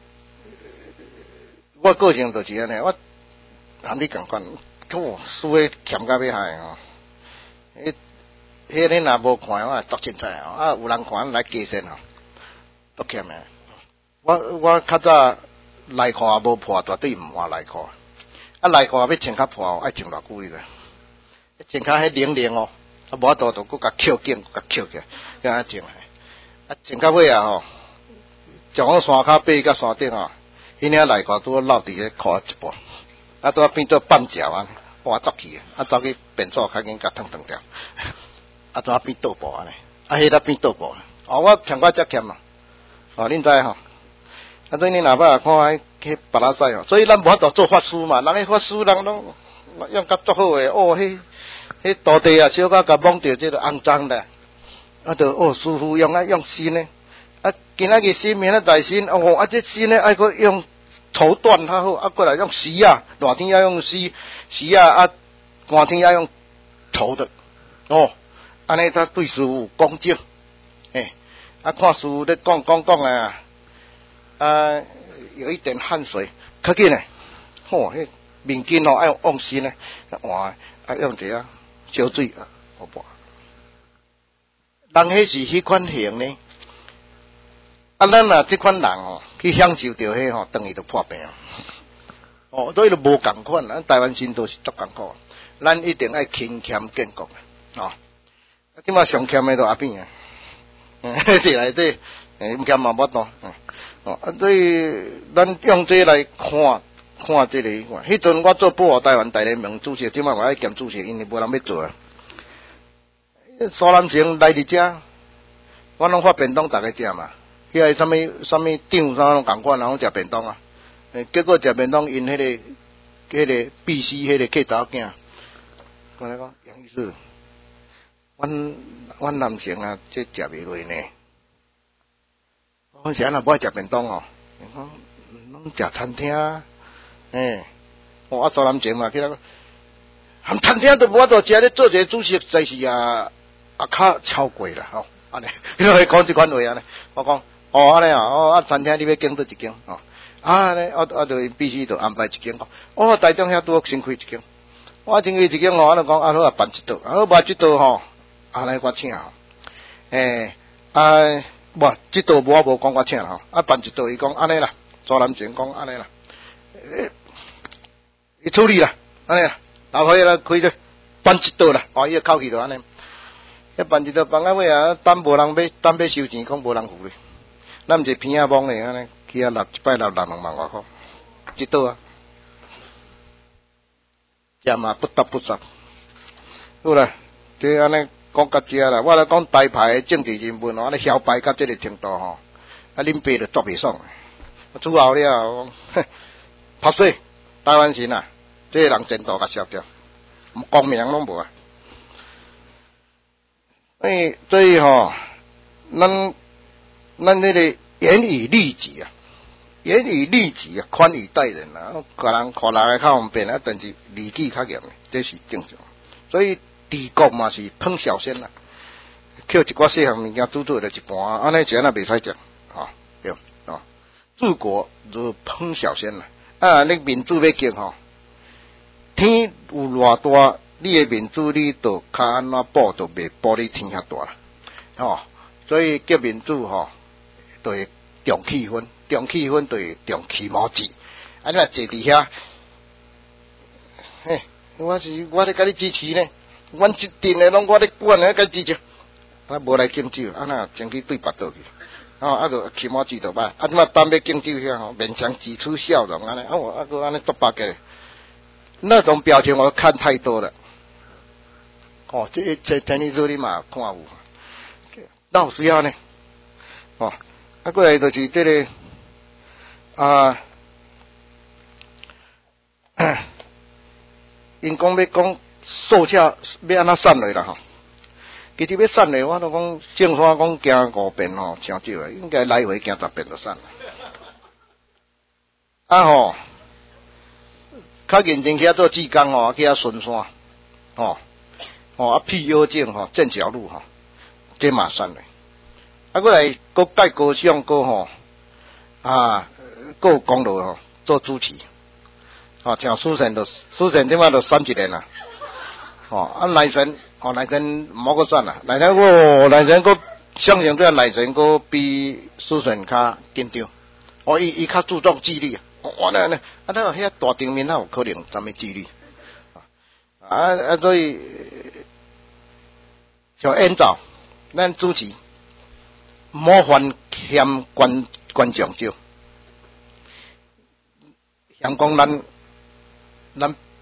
我个性就是安尼，我含你共款，哦，输诶欠甲要害哦，迄迄恁若无看，我足凊彩哦，啊有人看来加身哦，足欠诶。我我较早内裤也无破，绝对毋换内裤，啊内裤要穿较破，爱穿偌久伊个。穿较迄零零哦，啊无法度就搁甲扣紧，甲扣起，咁啊穿啊穿到尾啊吼，从我山骹爬到山顶啊，迄领内裤拄好落伫迄裤一半，啊拄好变做半截啊， 破作去，啊走去便所较紧甲烫烫掉，啊怎啊变倒步安尼，啊迄个变倒步，哦我欠我则欠嘛，哦恁知吼，啊所以你哪怕看迄迄巴拉西哦，所以咱无法度做法师嘛，人迄法师人拢用甲足好诶，哦迄迄土地啊小可甲摸着即个肮脏的，啊着哦师傅用啊用新诶，啊今仔日新明仔载新，哦啊这新诶爱佫用。绸缎较好，啊过来用丝啊，热天要用丝丝啊，啊寒天要用绸的，哦，安尼他对师傅恭敬，诶，啊看师傅咧讲讲讲啊，啊有一点汗水，较紧诶，吼，迄面巾哦要用新诶，换啊用一下烧水啊，好不？人迄是迄款型呢。啊，咱若即款人哦，去享受着迄吼，等于就破病哦，所以就无共款。咱台湾人都是足艰苦，咱一定爱勤俭建国哦。啊，即马上欠诶都阿扁啊，伫内底诶，毋欠嘛无多哦。啊，所以咱用这来看看这个，迄阵我做保护台湾大联盟主席，即马我爱兼主席，因为无人要做啊。苏南城来伫遮，我拢发便当，逐个食嘛。迄个啥物啥物长啥拢共款，然后食便当啊。诶，结果食便当因迄、那个、迄、那个必须迄个客查某囝，我来讲杨医师，阮阮男性啊，这食袂落呢。我啥人无爱食便当哦？伊讲拢食餐厅，诶，我啊做男性嘛，去那个，含餐厅都无法度食咧，做一个主席，真是啊啊较超过啦吼，安尼，伊来讲即款话安尼，我讲。哦，安尼啊，哦啊，餐厅你要经倒一间哦，啊，安尼，啊啊，就必须就安排一间哦。哦，台中遐拄好先开一间，我先开一间哦，安尼讲，啊好啊办一道，啊好办一道吼，安尼我请吼，诶，啊，无，这道我无讲我请吼，啊办一道伊讲安尼啦，苏南泉讲安尼啦，诶，伊处理啦，安尼啦，然后啦开咗办一道啦，哦，伊个口气就安尼，一办一道办到尾啊，等无人要，等要收钱，讲无人付咧。咱毋是偏啊摸咧，安尼去啊，六一摆六六两万外箍，一道啊，食嘛不得不杀。好啦，即安尼讲到遮啦，我来讲台派的政治人物哦，安尼嚣摆到即个程度吼，啊，恁爸就作袂爽。出后了，哼，拍水，台湾人啊，即个人前途甲烧掉，光明拢无啊。所以所以吼，咱。咱那个严以律己啊，严以律己啊，宽以待人啊。个人看人个较方便啊，但是礼纪较严，这是正常。所以治国嘛是烹小鲜啦，捡一寡细项物件煮做了一盘，安尼食那袂使食，吼对哦。治国如烹小鲜啦，啊，你民主要建吼，天有偌大，你的民主你都较安怎保都袂保你天遐大啦，吼。所以叫民主吼。就会重气氛，重气氛就会重起毛字。啊，你话坐伫遐，嘿，我是我咧甲你支持呢，阮一定诶拢我咧管咧甲支持。啊，无来敬酒，啊那先去对拔倒去，哦，啊个起毛字就歹，啊即马当要敬酒遐吼，面上挤出笑容安尼，啊我啊个安尼做八个，那种表情我看太多了。哦，这这天你说你嘛看有，那有需要呢？哦。啊，过来就是这个啊，因讲要讲售价要安怎算落啦吼。其实要算落，我都讲正山讲行五遍吼，诚少诶，应该来回行十遍就算啦。啊吼，较认真去遐做志工吼，去遐巡山，吼，吼啊辟幽径吼，正桥路吼，这嘛算落。啊，过来各界高尚高吼啊，各公路吼做主持，吼像苏神都苏神即马都选一年啦，吼啊内神哦内神毋好个选啦，内神我内神个相信对内神个比苏神较紧张，哦伊伊较注重纪律啊，我呢呢啊那遐大场面哪有可能啥物纪律啊啊所以像演奏咱主持。模范嫌观观众少，嫌讲咱咱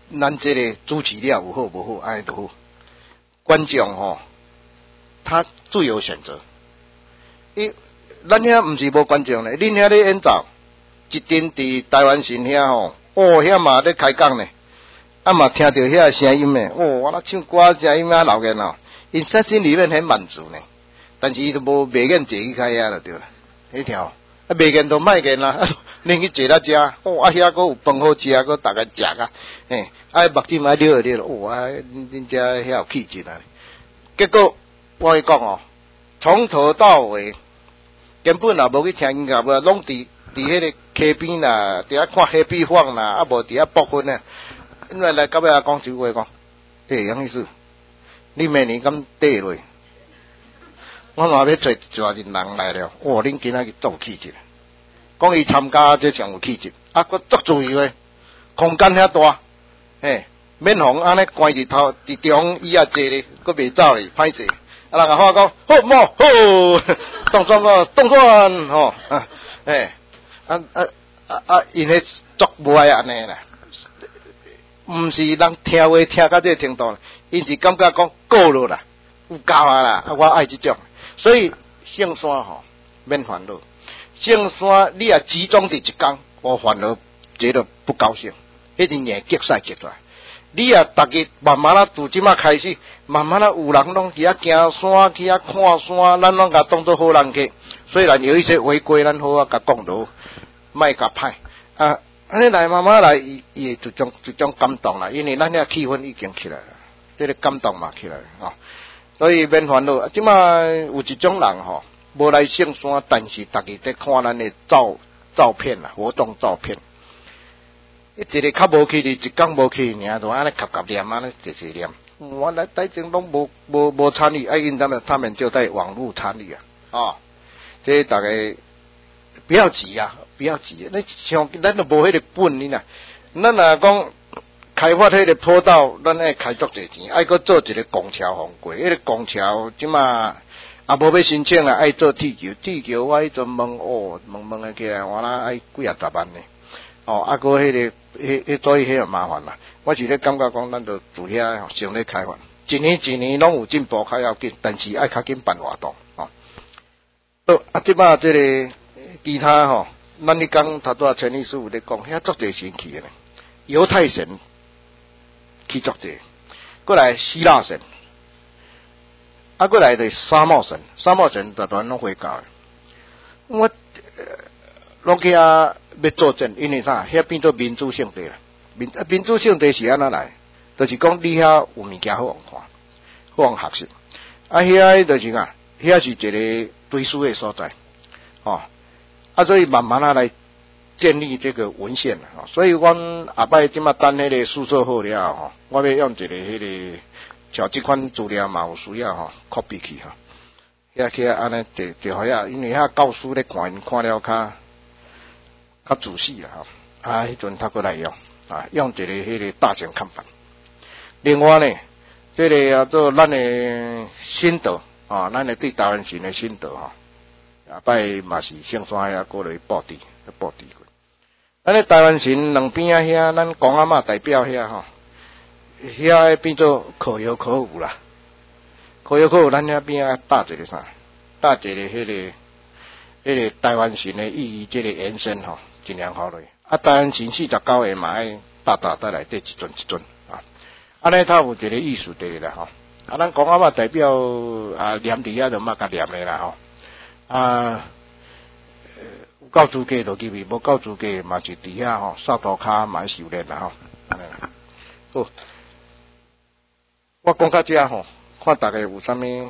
咱这个主持了有好无好，安尼都好。观众吼，他自由选择。伊咱遐毋是无观众咧，恁遐咧演奏，一阵伫台湾神遐吼，哦，遐嘛咧开讲咧，啊嘛听到遐声音咧，哦，我那唱歌声音啊老个哦，因实心里面很满足呢，但是伊都无袂愿坐去开遐就对了，迄条。啊，袂见都卖见啦，恁去坐啦食，哦，啊遐佫有饭好食，佫大家食啊，嘿，啊目睭嘛溜溜，哦，啊恁恁遮遐有气质啊。结果我跟你讲哦，从头到尾根本也无去听音乐，无拢伫伫迄个溪边啦，伫遐看海边放啦，啊无伫遐博分啊。因为来到尾讲一句话讲，诶，杨医师，你明年敢缀落？我嘛要找一撮人来了，哇！恁今仔日足有气质，讲伊参加这上有气质，啊，佫足注意诶，空间遐大，嘿，免互安尼关伫头伫中椅啊坐咧，佫袂走咧，歹势。啊，人家话讲好冇好，动作个动作吼，啊，嘿，啊啊啊啊，因迄足无爱安尼啦，毋是人听话听到这程度，因是感觉讲够了啦，有够啊啦，啊，我爱即种。所以上山吼免烦恼，上山你也集中伫一天，无烦恼，这个不高兴，一定会激使激出来。你也逐日慢慢啊，从即马开始，慢慢啊，有人拢去遐行山，去遐看山，咱拢甲当做好人客。虽然有一些违规，咱好啊甲讲落，莫甲歹啊。安尼来慢慢来，伊伊会一种一种感动啦，因为咱遐气氛已经起来了，这个感动嘛起来吼。所以免烦恼，即马有一种人吼，无来上山，但是逐日在看咱的照照片啦，活动照片。一个较无去哩，一天无去尔，就安尼夹夹念，安尼直直念。我来台前拢无无无参与，哎，因他们他们就在网络参与啊，哦，这大概不要急啊，不要急，那像咱都无迄个本呢，咱若讲。开发迄个坡道，咱爱开足侪钱，爱搁做一个拱桥防过。迄、那个拱桥即马也无要申请啊，爱做铁桥。铁桥我迄阵问哦，问问个起来，我啦爱几啊十万呢。哦，啊搁迄、那个迄迄所以迄个麻烦啦。我是咧感觉讲，咱就住遐吼，先咧开发，一年一年拢有进步，较要紧，但是爱较紧办活动哦。好啊，即马即个其他吼，咱咧讲头拄啊，陈律师有咧讲，遐足侪神奇诶咧，犹太神。去作者，过来希腊神，啊，过来的沙漠神，沙漠神在团拢会教。我拢去遐要作证，因为啥？遐变做民主圣地啦。民民主圣地是安怎来？就是讲你遐有物件好用看，好用学习。啊，遐就是啊，遐是一个堆书的所在，哦，啊，所以慢慢啊来。建立这个文献啊，所以阮下摆即马等迄个输出好了吼，我要用一个迄个像即款资料嘛有需要吼 copy 去吼，遐去安尼就就好呀，因为遐教书咧看因看了较较仔细啦吼，啊，迄阵他过来用啊，用一个迄个大型看板。另外呢，这个叫做咱的心得啊，咱的对台湾神的心得吼，下摆嘛是上山遐过来布置，布置过。咱咧台湾神两边啊遐，咱公阿嬷代表遐吼，遐变做可有可无啦。可有可无，咱遐边啊搭一个啥？搭一个迄、那个迄、那个台湾神的意义，这个延伸吼，尽量好落。啊，台湾神四十九个嘛爱搭搭搭来底一尊一尊啊。安尼它有一个艺术伫咧吼。啊，咱公阿嬷代表啊念伫遐就嘛甲念诶啦吼。啊。有够资格就入去，无够资格嘛是伫遐吼，扫涂骹嘛修炼啦吼。安尼啦，好，我讲到遮吼，看大家有啥物，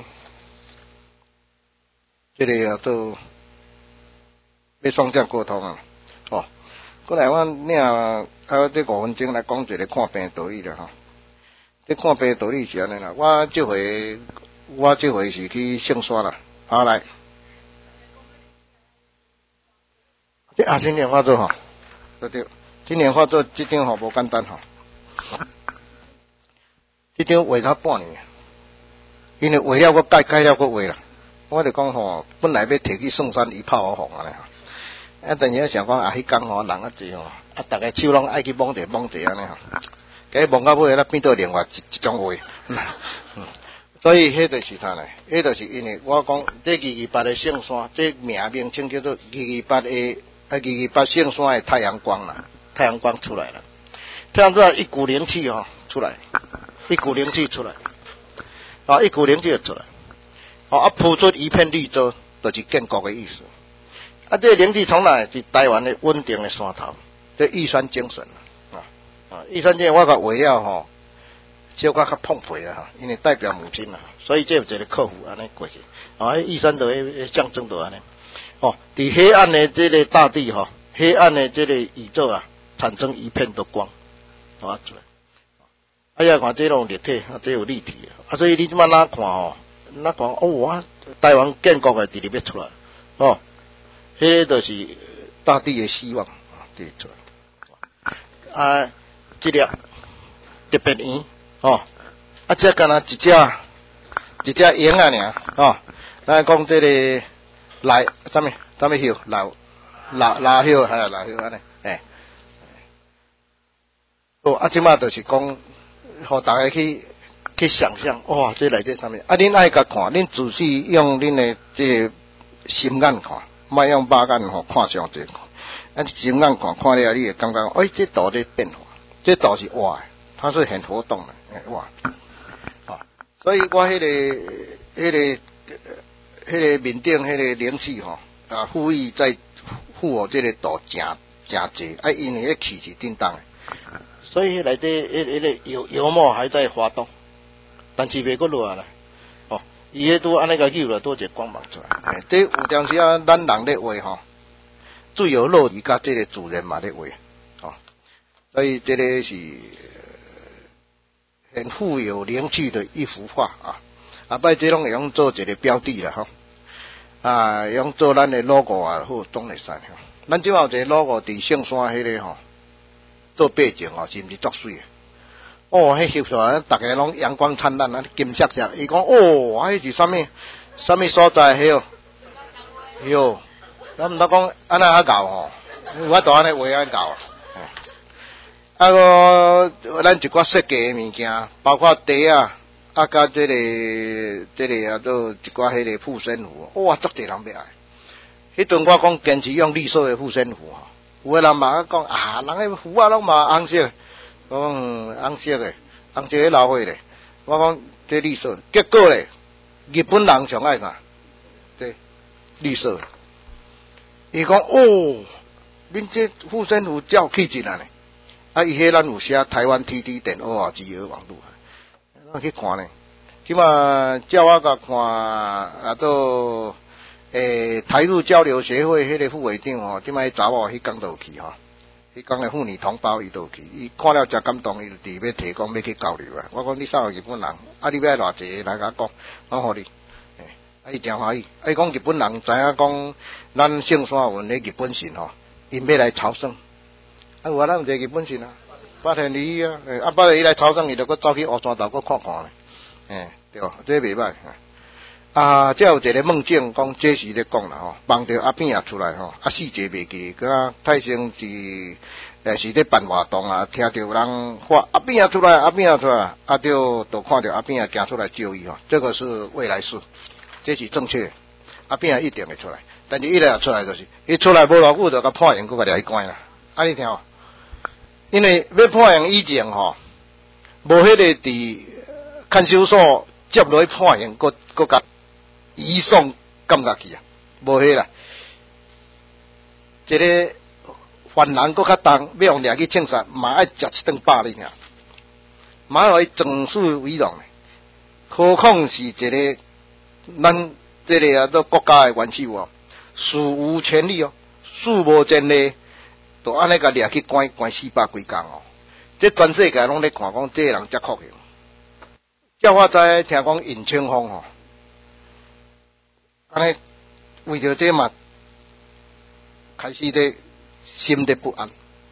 这个叫做要双向沟通啊。哦，过来我领啊，这五分钟来讲一个看病道理啦吼。这看病道理是安尼啦，我这回我这回是去上山啦，好来。这啊，今年画作吼，对对，今年画作这张吼无简单吼，这张画了半年，因为画了我改改了个画啦，我就讲吼，本来要摕去宋山一炮而红啊咧，啊，但是想讲啊，迄工吼人啊济吼，啊，大家手拢爱去摸者摸者安尼吼， 给蒙到尾，那变到另外一一种话。嗯，所以迄就是啥呢？迄就是因为我讲这二二八的圣山，这名名称叫做二二八的啊二二八圣山的太阳光啦，太阳光出来了，太阳出来一股灵气哦出来，一股灵气出来，啊一股灵气就出来，啊铺出一片绿洲，就是建国的意思。啊，这个灵气从哪？是台湾的稳定的山头，这玉山精神啊啊！玉山精神我甲围绕吼，小可较碰皮啦哈，因为代表母亲啦，所以这有一个克服安尼过去。啊，玉山就象征到安尼。哦，伫黑暗的这个大地吼，黑暗的这个宇宙啊，产生一片的光，啊出来。啊，要看这种立体，啊，这有立体啊，所以你即摆哪看吼，哪看哦，我台湾建国的伫里要出来，哦。迄个就是大地的希望啊，对出来啊，这粒特别圆哦，啊，这敢若一只一只鹰啊，尔哦，咱讲这个来什么什么叶老老老叶，还有老叶安尼，诶，哦，啊，即马就是讲，互大家去去想象，哇，这内底什么？啊，恁爱甲看，恁仔细用恁的这个心眼看。莫用肉眼吼看上济，啊，心眼看看了，你会感觉，哎，这图在变化，这图是活的，它是很活动的，哇，啊，所以我迄、那个、迄、那个、迄、那个面顶迄个灵气吼，啊，赋予在赋予这个图真真济，啊，因为迄气是叮当的，所以内底迄、那个油油墨还在滑动，但是袂阁落来。伊迄拄安尼个扭了，拄一个光芒出来。诶，这有当时啊，咱人咧画吼，最有乐意甲这个自然嘛咧画，吼、哦，所以这个是很富有灵气的一幅画啊。啊，摆这拢会用做一个标的啦，吼、啊，用做咱的 logo 啊，好当会使吼。咱即有一个 logo 伫圣山迄个吼，做背景吼，是毋是足水诶？哦，迄翕出来，大家拢阳光灿烂啊，金闪闪。伊讲哦，迄是啥物？啥物所在？迄哦，哟，咱毋得讲安那啊搞吼，我都安尼话安搞。啊个，咱一寡设计诶物件，包括地啊，啊甲这个这个啊，都一寡迄个护身符，哇，足侪人要爱。迄阵我讲坚持用绿色诶护身符吼，有诶人嘛讲啊，人诶符啊拢嘛红色。我讲红色的，红色迄老岁咧，我讲这绿色，结果咧，日本人上爱啥？这绿色。伊讲哦，恁这护身符照气质啊呢？啊，伊迄咱有写台湾 T D 点 O R G 网络，咱去看呢。即嘛叫我甲看啊，都诶台日交流协会迄个副会长吼，即嘛迄查某迄工都去吼。伊讲的妇女同胞伊都去，伊看了真感动，伊就伫要提讲要去交流啊。我讲你啥日本人，啊你要偌济来甲讲，我互你，啊伊真欢喜。啊伊讲日本人知影讲咱圣山文咧日本神吼，因要来朝圣。啊有啊，咱有一个日本神啊，八天里啊，啊八天伊来朝圣，伊就搁走去乌山头搁看看咧，诶对，这袂歹。啊，这有一个梦境，讲这时咧讲啦吼，梦到阿扁也出来吼，啊细节袂记，佮太生是诶是咧办活动啊，听到人话阿扁也出来，阿扁也出来，啊就都看到阿扁也行出来救伊吼，这个是未来事，这是正确，阿扁也一定会出来，但是伊来出来就是，伊出来无偌久就甲判刑，佮甲掠去关啦，啊你听，因为要判刑以前吼，无迄个伫看守所接落去判刑，佮佮甲移送感觉去啊，无迄啦。一个犯人搁较重，要用掠去枪杀，嘛爱食一顿饱哩尔，嘛互伊整肃为荣。何况是一个咱这个啊，都国家的元首哦，史无前例哦，史无前例，都安尼甲掠去关关四百几工哦。这全世界拢咧看，讲这个人才酷用。叫我知听讲尹清风吼。安尼为着这嘛，开始咧心咧不安。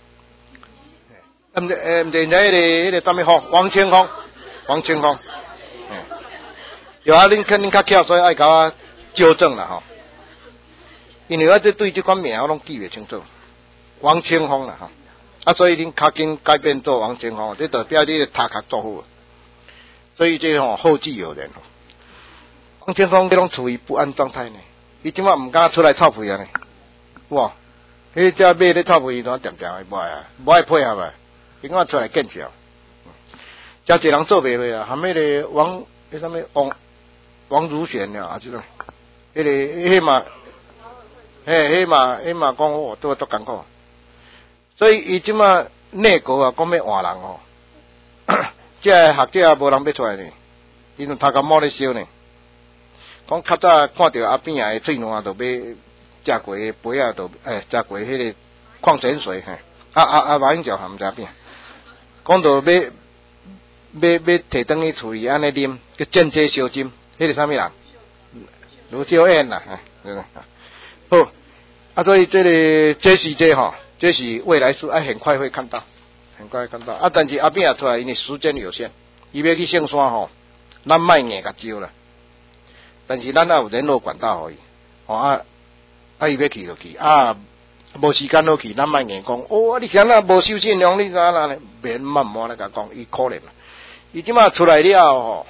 毋对诶，毋对，那个迄个什么风，王清风，王清风，嗯，有啊，恁肯定较巧，所以爱甲我纠正啦吼。因为我这对这款名我拢记袂清楚，王清风啦吼， 啊，所以恁较紧改变做王清风，这代表你的头壳做好。所以这吼后继有人哦。王清风迄拢处于不安状态呢，伊即马毋敢出来臭屁啊呢，哇！迄只马咧臭屁，伊怎点点的无爱啊，无爱配合啊，伊敢出来见笑。真侪人做袂落啊，含迄个王迄啥物王王如玄啊，即种，迄个迄嘛，嘿，迄嘛迄嘛讲哦，都都艰苦。所以伊即马内阁啊，讲要换人哦，即个学者也无人要出来呢，因为头壳摸咧烧呢。讲较早看到阿扁的喙烂，就要食过的杯啊，就诶食过迄个矿泉水嘿，啊啊啊马英九含毋知边，讲到要要要摕转去厝里安尼啉，叫间接烧金，迄个啥物人？卢秀燕啦，好，啊所以这个这是这吼，这是未来是啊很快会看到，很快会看到啊，但是阿扁也出来，因为时间有限，伊要去圣山吼，咱卖硬甲招啦。但是咱也有联络管道可以，哦啊啊伊要去就去，啊无时间就去，咱莫硬讲，哦你现在无收信用，你咋啦呢？免慢慢来甲讲，伊可怜啦。伊即马出来了吼，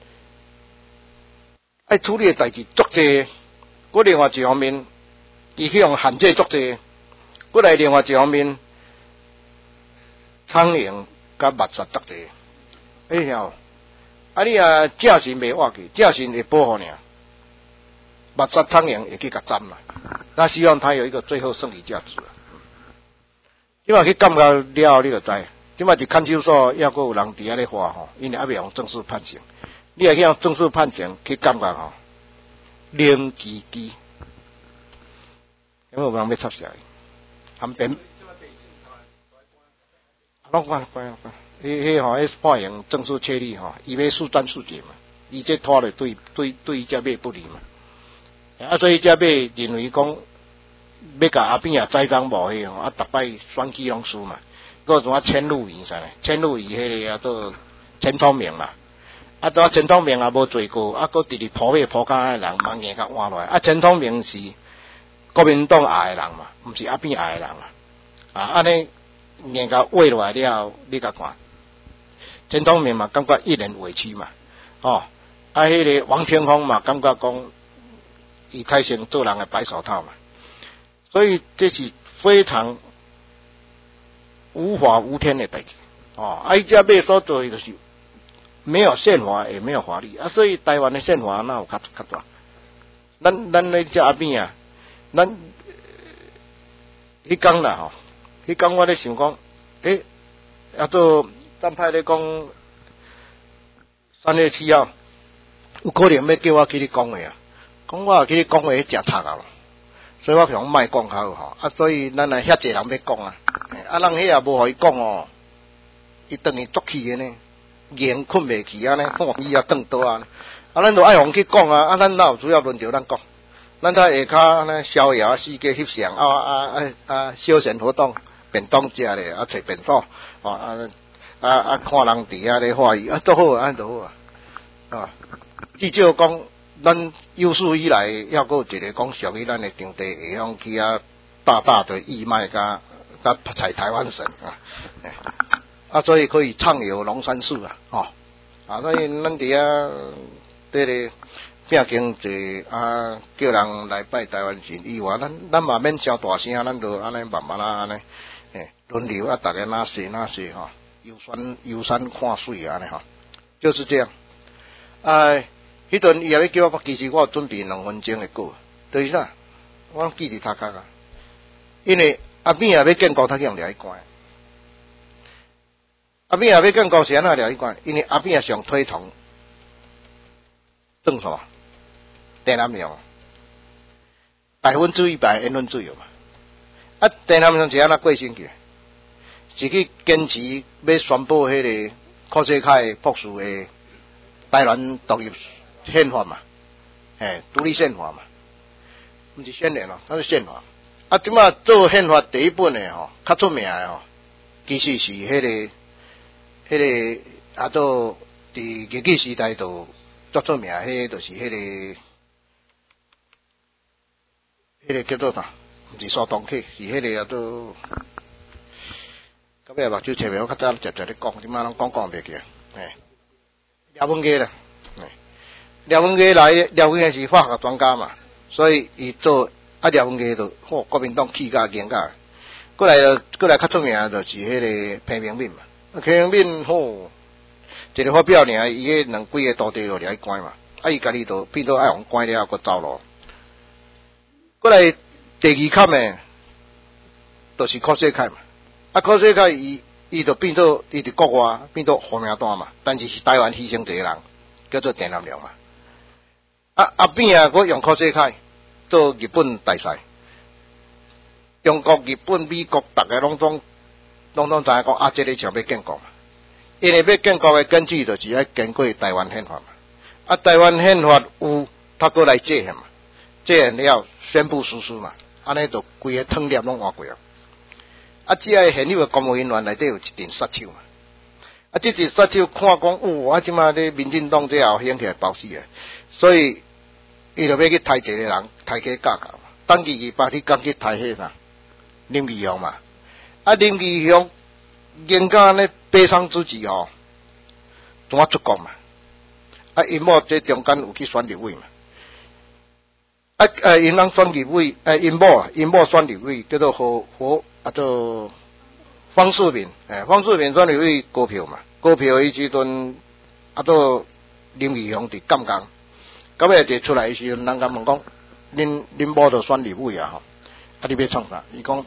爱处理诶代志足济，搁另外一方面，伊去用限制足济，搁来另外一方面，苍蝇甲密杀足济，哎晓。啊！你啊，正神袂活去，正神会保护你，目杀苍蝇会去甲斩啦。那希望他有一个最后胜利价值。即马去感觉了后，你就知。即马伫看守所还阁有人伫遐咧活吼，因为还未用正式判刑。你也去用正式判刑去感觉吼，灵机机，因为有人要插下来，含边。拢关关关。迄迄吼，迄判刑正式确立吼，伊要速战速决嘛，伊这拖了对对对只马不利嘛，啊，所以只马认为讲要甲阿扁也栽赃无迄吼，啊，逐摆选举拢输嘛，搁种啊迁入伊啥呢？迁入伊迄个啊做陈通明嘛，啊，拄啊陈通明也无罪过，啊，搁直直扑尾扑骹诶人，嘛硬甲换落来，啊，陈通明是国民党爱诶人嘛，毋是阿扁爱诶人嘛，啊，安尼硬甲挖落来了，你甲看。陈通明嘛，感觉一人委屈嘛，哦，啊，迄个王清风嘛，感觉讲伊开成做人的白手套嘛，所以这是非常无法无天的代志，哦，啊，伊只马所做的就是没有宪法，也没有法律，啊，所以台湾的宪法哪有较较大？咱咱那只阿扁啊，咱迄讲啦吼，迄讲我咧想讲，诶，啊做。咱派咧讲三月七号，有可能要叫我去你讲话啊，讲我去你讲话，真读啊，所以我想卖讲较好吼，啊，所以咱来遐济人要讲啊，啊，人迄也无互伊讲哦，伊等于作气的呢，硬困袂去啊呢，看伊也更多啊，啊，咱就爱互去讲啊，啊，咱哪有主要轮着咱讲，咱在下骹呢逍遥世界翕相啊啊啊啊休闲活动，便当食咧，啊找便所，哦啊。啊啊！看人伫遐咧欢喜啊，都好啊，安都好啊，啊！至少讲，咱有史以来，还阁有一个讲属于咱的场地，会用去啊，大大的义卖甲甲采台湾省啊，啊，所以可以畅游龙山寺啊，哦，啊，所以咱伫遐这个拼经济啊，叫人来拜台湾神以外，咱咱嘛免烧大声，咱就安尼慢慢啊，安尼，诶，轮流啊，大家哪说哪说吼。游山游山看水啊，安尼吼，就是这样。哎，迄阵伊也要叫我，其实我有准备两分钟的歌，就是啥？我记伫头壳啊。因为阿扁也要建国，他去用掠去关。阿扁也要建国，是安怎掠去关？因为阿扁也上推崇正什么？电南用，百分之一百言论自由嘛。啊，电南用是安怎过身去？是去坚持要宣布迄个柯世凯博士的台湾独立宪法嘛，诶，独立宪法嘛，毋是宣言咯，它是宪法。啊，即马做宪法第一本的吼，较出名的吼，其实是迄、那个、迄、那个啊，做伫日据时代度足出名，迄个就是迄、那个、迄、那个叫做啥？毋是苏东启，是迄个啊做。 到尾目睭切袂，我较早直直咧讲，即摆拢讲讲袂起啊。哎，廖文基啦，哎，廖文基来，廖文基是化学专家嘛，所以伊做啊廖文基就吼国民党气甲严甲，过来就过来较出名就是迄个彭明敏嘛，啊彭明敏吼一个发表尔，伊个两几个土地就掠去关嘛，啊伊家己就变做爱互关了，佮走路。过来第二坎诶，就是柯世凯嘛。啊，柯世凯伊伊就变做伊伫国外变做好名单嘛，但是是台湾牺牲一个人，叫做陈南良嘛。啊后边啊，我用柯世凯做日本大使，中国、日本、美国，逐个拢总拢总知影讲啊，这个想要建国嘛。因为要建国诶根据就是要经过台湾宪法嘛。啊，台湾宪法有他过来制宪嘛。这样了宣布实施嘛，安尼就规个汤粒拢换过啊。啊，只个现有的公务人员内底有一阵杀手嘛。啊，这阵杀手看讲，哦，啊，即马咧民进党这后兴起来包死诶，所以伊就要去抬一个人，抬去架架嘛。当期二八去刚去抬迄啥林义雄嘛。啊，林义雄应该安尼悲伤之际吼，怎啊出国嘛？啊，因某这中间有去选立委嘛？啊，呃，因人选立委，呃，因某啊，因某选立委叫做何何啊，做方世民，诶，方世民选立委高票嘛，高票迄时阵啊，做林义雄伫监工，到尾一出来的时阵，人甲问讲，恁恁某就选立委啊吼，啊，你要创啥？伊讲，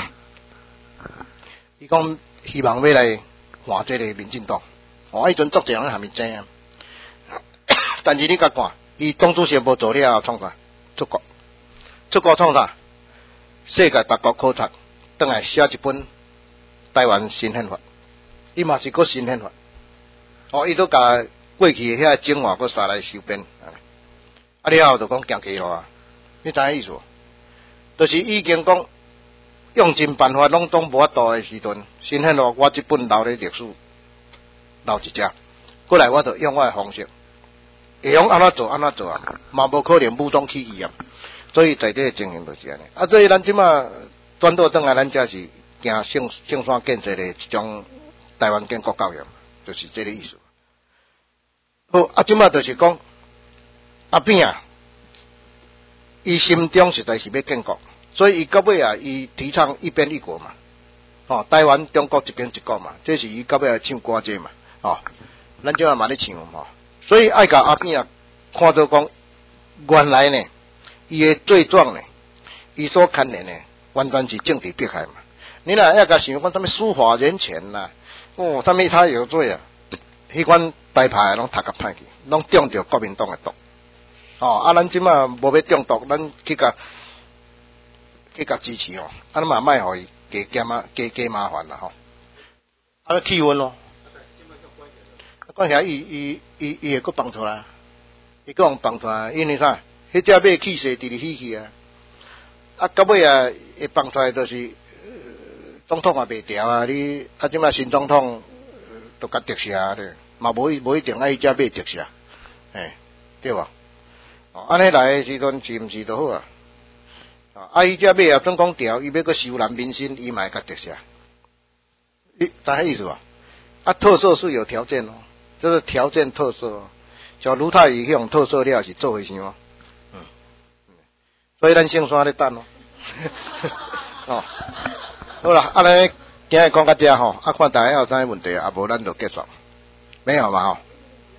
伊讲希望要来换这个民进党，哦，迄阵作者人还没知啊，但是你甲看，伊党主席无做了，创啥？出国，出国创啥？世界各国考察，倒来写一本台湾新宪法，伊嘛是个新宪法。哦，伊都甲过去遐精华搁杀来修编，啊了后就讲行起路啊，你知影意思？就是已经讲用尽办法拢总无法度的时阵，新宪法我即本留咧历史留一只，过来我就用我的方式。会用安怎做安怎做啊，嘛无可能武装起义啊，所以在这个情形就是安尼。啊，所以咱即马转倒转来，咱才是行圣圣山建设的一种台湾建国教育，就是这个意思。好，啊，即马就是讲阿扁啊，伊心中实在是要建国，所以伊到尾啊，伊提倡一边一国嘛，哦，台湾中国一边一国嘛，这是伊到尾啊唱歌这嘛，哦，咱即马嘛咧唱嘛。所以爱甲阿扁啊，看到讲，原来呢，伊的罪状呢，伊所牵连呢，完全是政治迫害嘛。你若要甲想讲什么司法人权啦，哦，什么他有罪啊？迄款台派拢读甲歹去，拢中着国民党的毒。哦，啊，咱即马无要中毒，咱去甲去甲支持哦，啊，咱嘛莫互伊加加麻加加麻烦啦吼。啊，气温咯。看起来伊伊伊伊会搁放出来，伊搁用放出来，因为啥？迄只马气势直直起去啊！啊，到尾啊会放出来，就是、呃、总统也袂调啊！你啊，即摆新总统都甲特赦咧，嘛无无一定爱伊只马特赦，嘿，对无？哦，安尼来的时阵是毋是就好啊？啊，伊只马也总讲调，伊要搁收揽民心，伊嘛会甲特赦，你知影意思无？啊，特赦是有条件哦。这是条件特色哦，像卢太乙迄种特色了是做回啥哦，嗯，所以咱圣山咧等咯，哦，好啦，啊咱今日讲到这吼，啊看大家有啥问题，啊无咱就结束，没有嘛吼。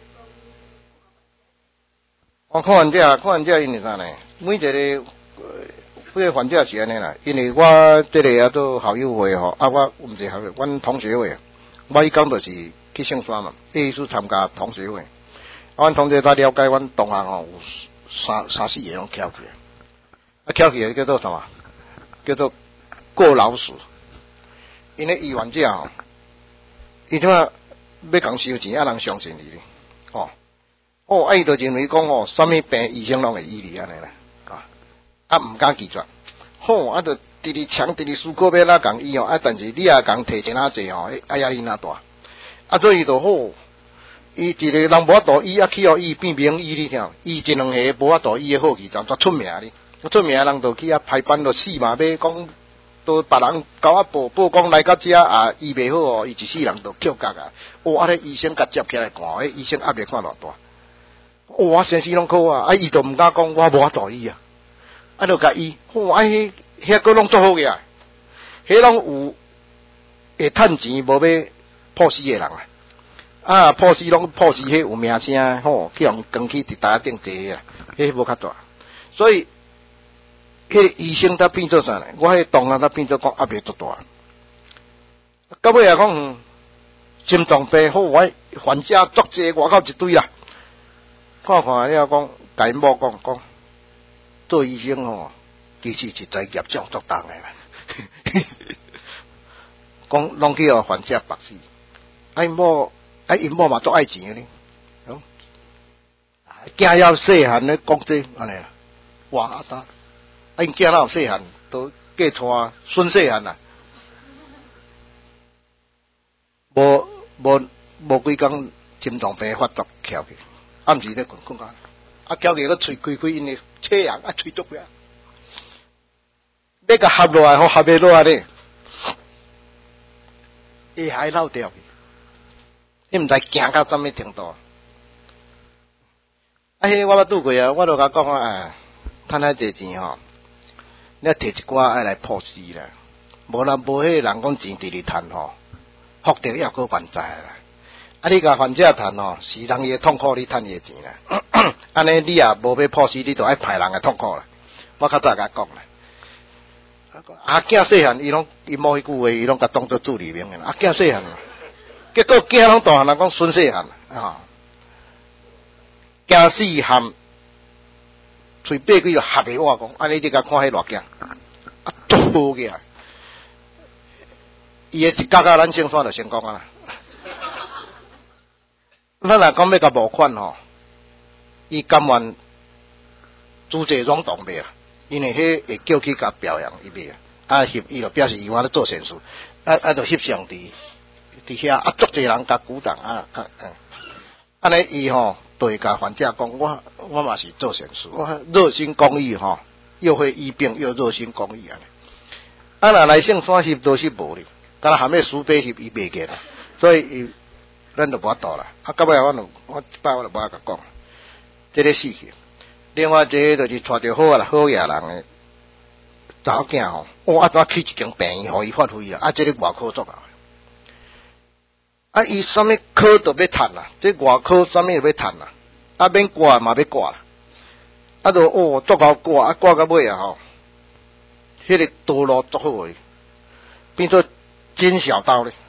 我看完这，看完这因为啥呢？每一个每个患者是安尼啦，因为我这个也做校友会吼，啊我毋是校友，阮同学会，我伊讲就是。去圣山嘛，伊去参加同学会，啊，阮同学他了解阮同学吼有三三四个拢翘起来，啊翘起来叫做什么？叫做过劳死。因为医患者吼，伊即马要共收钱，啊人相信你咧，哦，哦，啊伊就认为讲哦，什么病医生拢会医你安尼啦，啊，啊毋敢拒绝，吼，啊就直直强直直思考要哪共医哦，啊但是你也共摕钱仔济吼，啊压力哪大？啊，所以就好，伊一个人无法度医，啊去互伊变名医你听，伊一两下无法度医的好去，就出名哩。出名的人就去啊排班就死嘛，要讲都别人甲我报报讲来到遮啊，医袂好哦，伊一世人都叫角啊。哇！啊，迄医生甲接起来看，迄医生压力看偌大。哇！先生拢靠啊，啊伊都毋敢讲，我无法度医啊。啊，就甲伊，哇！迄遐个拢做好个啊，迄拢有会趁钱无要破死个人啊。啊，破死拢破死，迄有名声吼，去用扛去伫台顶坐啊，迄无较大。所以，迄个医生才变做啥呢？我迄当啊，才变做讲压力足大。到尾啊讲，心脏病好，我患者足济，外口一堆啦。看看了讲，甲因某讲讲，做医生吼，其实是在业障足重的啦。讲拢去互患者白死，啊因某啊因某嘛足爱钱的呢，嗯，囝要细汉咧讲这安尼啦，哇啊呾，啊因囝哪有细汉，都嫁娶孙细汉啦，无无无几工心脏病发作翘去。暗时咧困困觉，啊，翘起个喙开开，因为切人啊，喙足个，要甲合落来，好合袂落来咧，伊还漏掉去，你毋知行到什么程度。啊，迄我捌拄过啊，我著甲讲啊，趁遐济钱吼，你摕一寡爱来破事啦，无人无迄人讲钱直直趁吼，福德也搁还债啦。啊！你甲患者趁吼，是人伊痛苦，你趁伊钱啦。安尼你也无要破事，你就爱派人诶痛苦啦。我较早甲讲啦。啊，囝细汉，伊拢伊某迄句话，伊拢甲当做助理名诶。啊，囝细汉，结果囝拢大汉人讲孙细汉啊，惊死含，喙八几就合袂我讲，安尼你甲看迄偌囝，啊，足好个啊！伊诶一角仔咱先算就成功啊啦。咱若讲要甲募款吼，伊甘愿主持冗动袂啊？因为迄会叫去甲表扬伊袂啊，啊翕伊就表示伊我咧做善事，啊啊就翕相伫伫遐啊，足侪人甲鼓掌啊，啊嗯，安尼伊吼就会甲患者讲，我我嘛是做善事，我热心公益吼，又会医病又热心公益安尼。啊若来姓山翕都是无哩，敢若含迄书碑翕伊袂记啦，所以伊。咱就无法度啦，啊！到尾我就我一摆我就无甲讲，这个死去。另外一个就是带着好啊啦，好野人诶查某囝吼，哇！啊，怎去一间病院，互伊发挥啊！啊，这个外科做啊，啊，伊啥物科都要趁啦，这外科啥物都要趁啦，啊，免挂嘛要挂啦，啊，就哦，足够挂，啊，挂到尾啊吼，迄、那个道路足好诶，变做金小刀咧。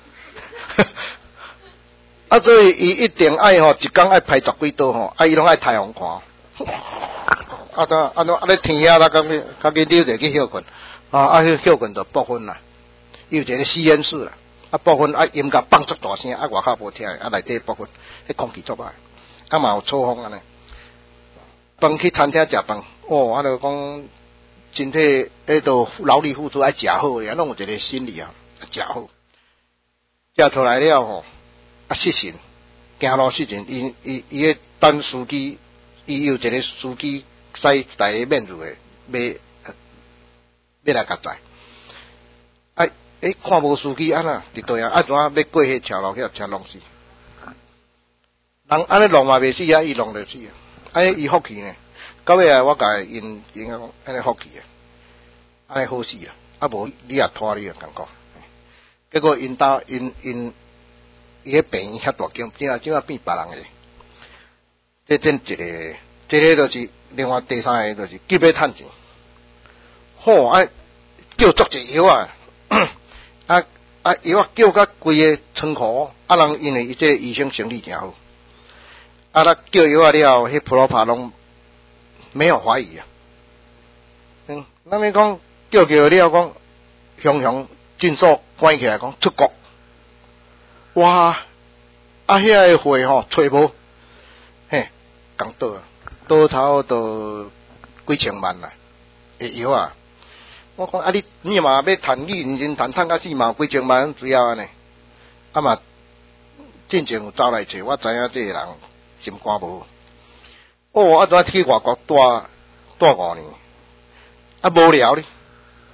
啊，所以伊一定爱吼，一工爱排十几刀吼，啊，伊拢爱太阳看，啊，怎啊，怎啊咧天遐啦，讲去，较紧溜者去休困，啊，啊，去休困就部分啦，有一个实验室啦，啊，部分啊音乐放足大声，啊，外口无听，啊，内底部分，迄空气足歹，啊嘛有错风安尼，饭去餐厅食饭，哦，啊，就讲身体迄度劳力付出爱食好诶，拢有一个心理啊，食好，食出来了吼。啊，失神，行路失神，伊伊伊个等司机，伊有一个司机驶台个面子诶，要要来甲载。啊，诶，看无司机安那伫对啊，啊怎啊要过迄条路，迄车弄死。人安尼弄嘛袂死啊，伊弄着死啊。啊，伊福气呢？到尾啊，我甲因因讲安尼福气啊，安尼好死啊。啊无你也拖你啊，感觉。结果因兜因因。伊迄病院遐大间，怎啊怎啊变别人诶？这真一个，这个就是另外第三个，就是急要趁钱。好啊，叫足济药啊，啊啊药啊叫甲规个仓库，啊人因为伊这医生生意诚好，啊咱叫药啊了，迄普罗帕拢没有怀疑啊。嗯，咱咪讲叫叫了讲，雄雄诊所关起来讲出国。哇！啊，遐个货吼找无，嘿，讲倒啊，倒头都几千万啦，会药啊！我讲啊，你你嘛要趁你认真趁，趁到死嘛几千万主要安尼，啊嘛，进前有走来找，我知影这个人心肝无，哦，啊怎去外国待待五年，啊无聊哩，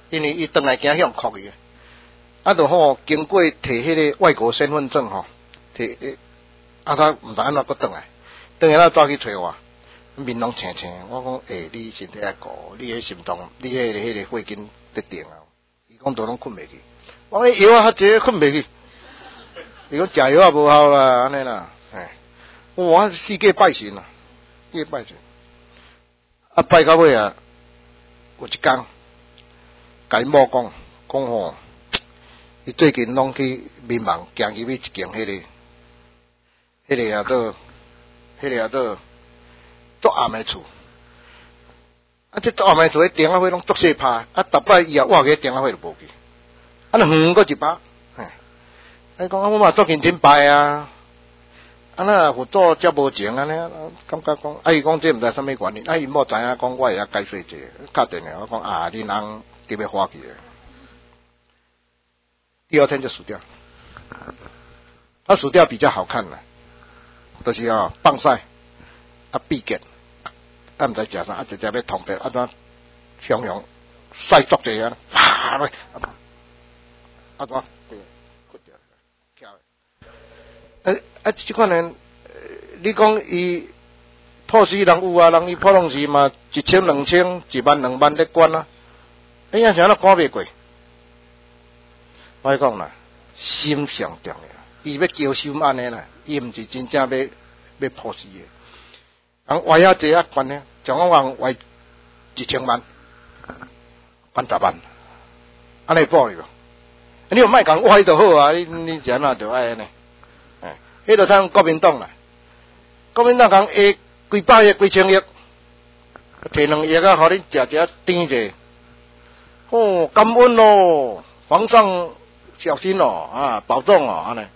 因为伊转来惊向哭伊，啊，就吼经过摕迄个外国身份证吼，摕啊，他毋知安怎佫转来，转来了走去找我，面拢青青，我讲诶、欸，你身体还顾，你迄心脏，你迄、那个迄、那个血筋得定啊，伊讲都拢困袂去，我讲药啊较济困袂去，伊讲食药也无效啦，安尼啦，哎，我四界拜神啦，四界拜神，啊拜到尾啊，有一天。甲因某讲，讲吼，伊最近拢去民盲行入去一间迄、那个、迄、那个啊做，迄、那个啊做做暗的厝，啊，这做暗的厝迄电话费拢足细拍，啊，逐摆伊也挖个电话费就无去，啊，远过一把，嘿，伊讲我嘛做认真拜啊，啊那有做遮无情安尼，感觉讲，啊伊讲这毋知啥物原因，啊伊某知影讲我会晓解释者，打电话我讲啊，恁翁。特别花去的，第二天就死掉。他死掉比较好看了，就是啊放晒啊闭结，啊唔知食啥，啊直接要通病，啊怎向阳晒足者啊，啪落，啊怎对，骨掉，翘的。啊啊，即款人，你讲伊破死人有啊，人伊破拢是嘛一千两千一万两万咧管啊。哎呀，像那赶袂过，我讲啦，心上重要。伊要交心安尼啦，伊毋是真正要要破死的。人歪啊济啊关呢，像我人歪一千万，关十万，安尼报哩无？你又莫讲歪就好啊，你你怎啊就爱安尼？哎，迄个通国民党啦，国民党讲下几百亿、几千亿，摕两亿啊，互你食食甜者。哦，感恩咯，皇上小心咯，啊，保重哦，安尼。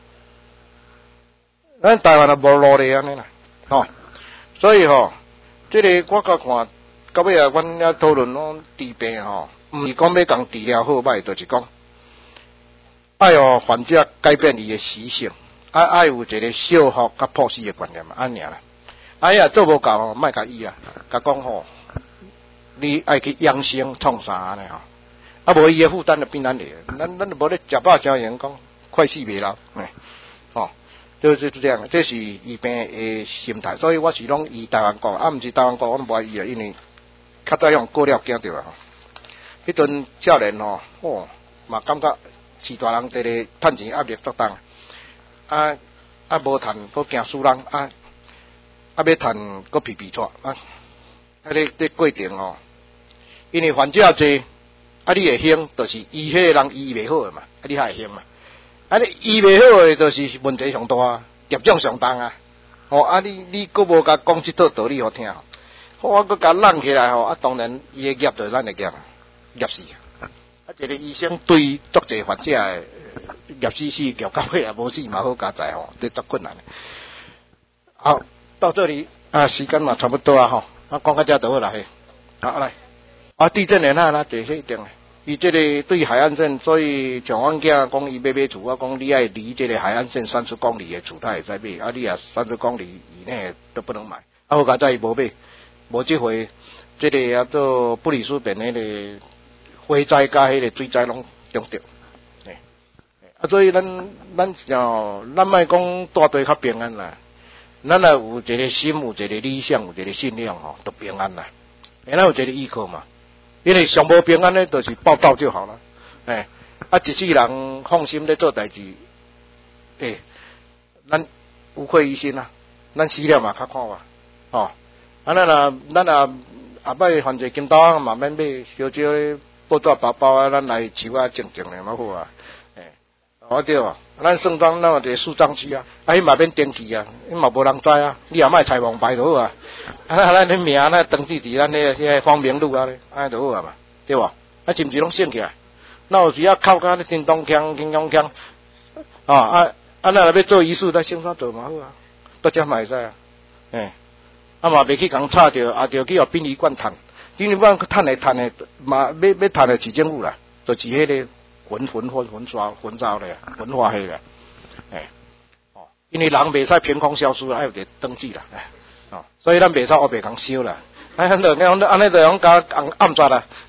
咱台湾也无路咧安尼啦，吼、哦，所以吼、哦，这个我甲看，到尾啊，阮遐讨论拢治病吼，毋是讲要讲治疗好歹，就是讲，爱哦，患者改变伊的习性，爱爱有一个修复甲破死的观念嘛，安尼啦。哎呀，做无够吼，莫甲医啊，甲讲吼。你爱去养生创啥安尼吼？啊，无伊诶负担就变咱诶，咱咱就无咧食饱超人讲快死袂老，哎，吼，就是这样，这是医病诶心态，所以我是拢医台湾国，啊，毋是台湾国，我拢无爱医啊，因为较早用过了惊着啊，迄阵少年吼，哦，嘛感觉是大人伫咧趁钱压力作当，啊啊无趁，佫惊输人，啊啊要趁佫皮皮错啊，啊咧这过程哦。因为患者侪，啊，你会兴，就是医迄个人医袂好诶嘛，啊，你还会兴嘛？啊，你医袂好诶，就是问题上大，业障上重啊！哦，啊，你你佫无甲讲即套道理互听，好，我佫甲揽起来吼，啊，当然伊诶业就是咱诶业啊，业死啊！啊，一个医生对足侪患者诶业死死，业到尾也无死嘛，好加载吼，这足困难诶。好，到这里啊，时间嘛差不多啊吼，啊，讲到这就好啦嘿，好来。啊，地震的那那这些一定的，伊这个对海岸线，所以像阮囝讲伊要买厝，我讲你爱离这个海岸线三十公里的厝，他会使买，啊，你啊三十公里以内都不能买。啊，好佳在伊无买，无即回，这个啊做布里斯本迄个火灾加迄个水灾拢中着，诶，啊，所以咱咱要咱莫讲大队较平安啦，咱也有一个心，有一个理想，有一个信仰吼，都平安啦，咱有一个依靠嘛。因为上无平安呢，就是报道就好了。哎，啊，一世人放心咧做代志，哎，咱无愧于心啊，咱死了嘛较看话，哦，啊，咱啊，咱啊，后摆犯罪金刀嘛免买，小少咧报纸包包啊，咱来收啊静静咧，嘛好啊，哎，哦对啊，咱算当咱有一个树葬区啊，啊，伊嘛免登记啊，伊嘛无人知啊，你也莫采网牌就好啊。啊，咱的名咱登记伫咱迄个方便路啊咧，安尼就好啊嘛，对无？啊，是毋是拢省起来？那有时啊靠甲咧叮当锵、叮当锵，啊啊啊，咱若要做仪式，咱先啥做嘛好啊，到遮嘛会使啊，诶，啊嘛袂去共吵着，啊着去互殡仪馆趁，殡仪馆趁诶趁诶，嘛要要趁诶市政府啦，就是迄个焚焚焚焚烧焚烧咧，焚化迄个，诶，哦，因为人袂使凭空消失，爱有个登记啦，诶。哦，所以咱袂使黑白共收啦，啊，咱就讲安尼就讲甲暗暗杀啦，诶，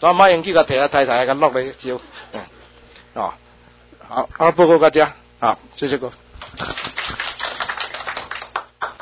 咱马用去甲摕啊太太甲落来烧，嗯，哦，好，啊报告大家，好，谢谢哥。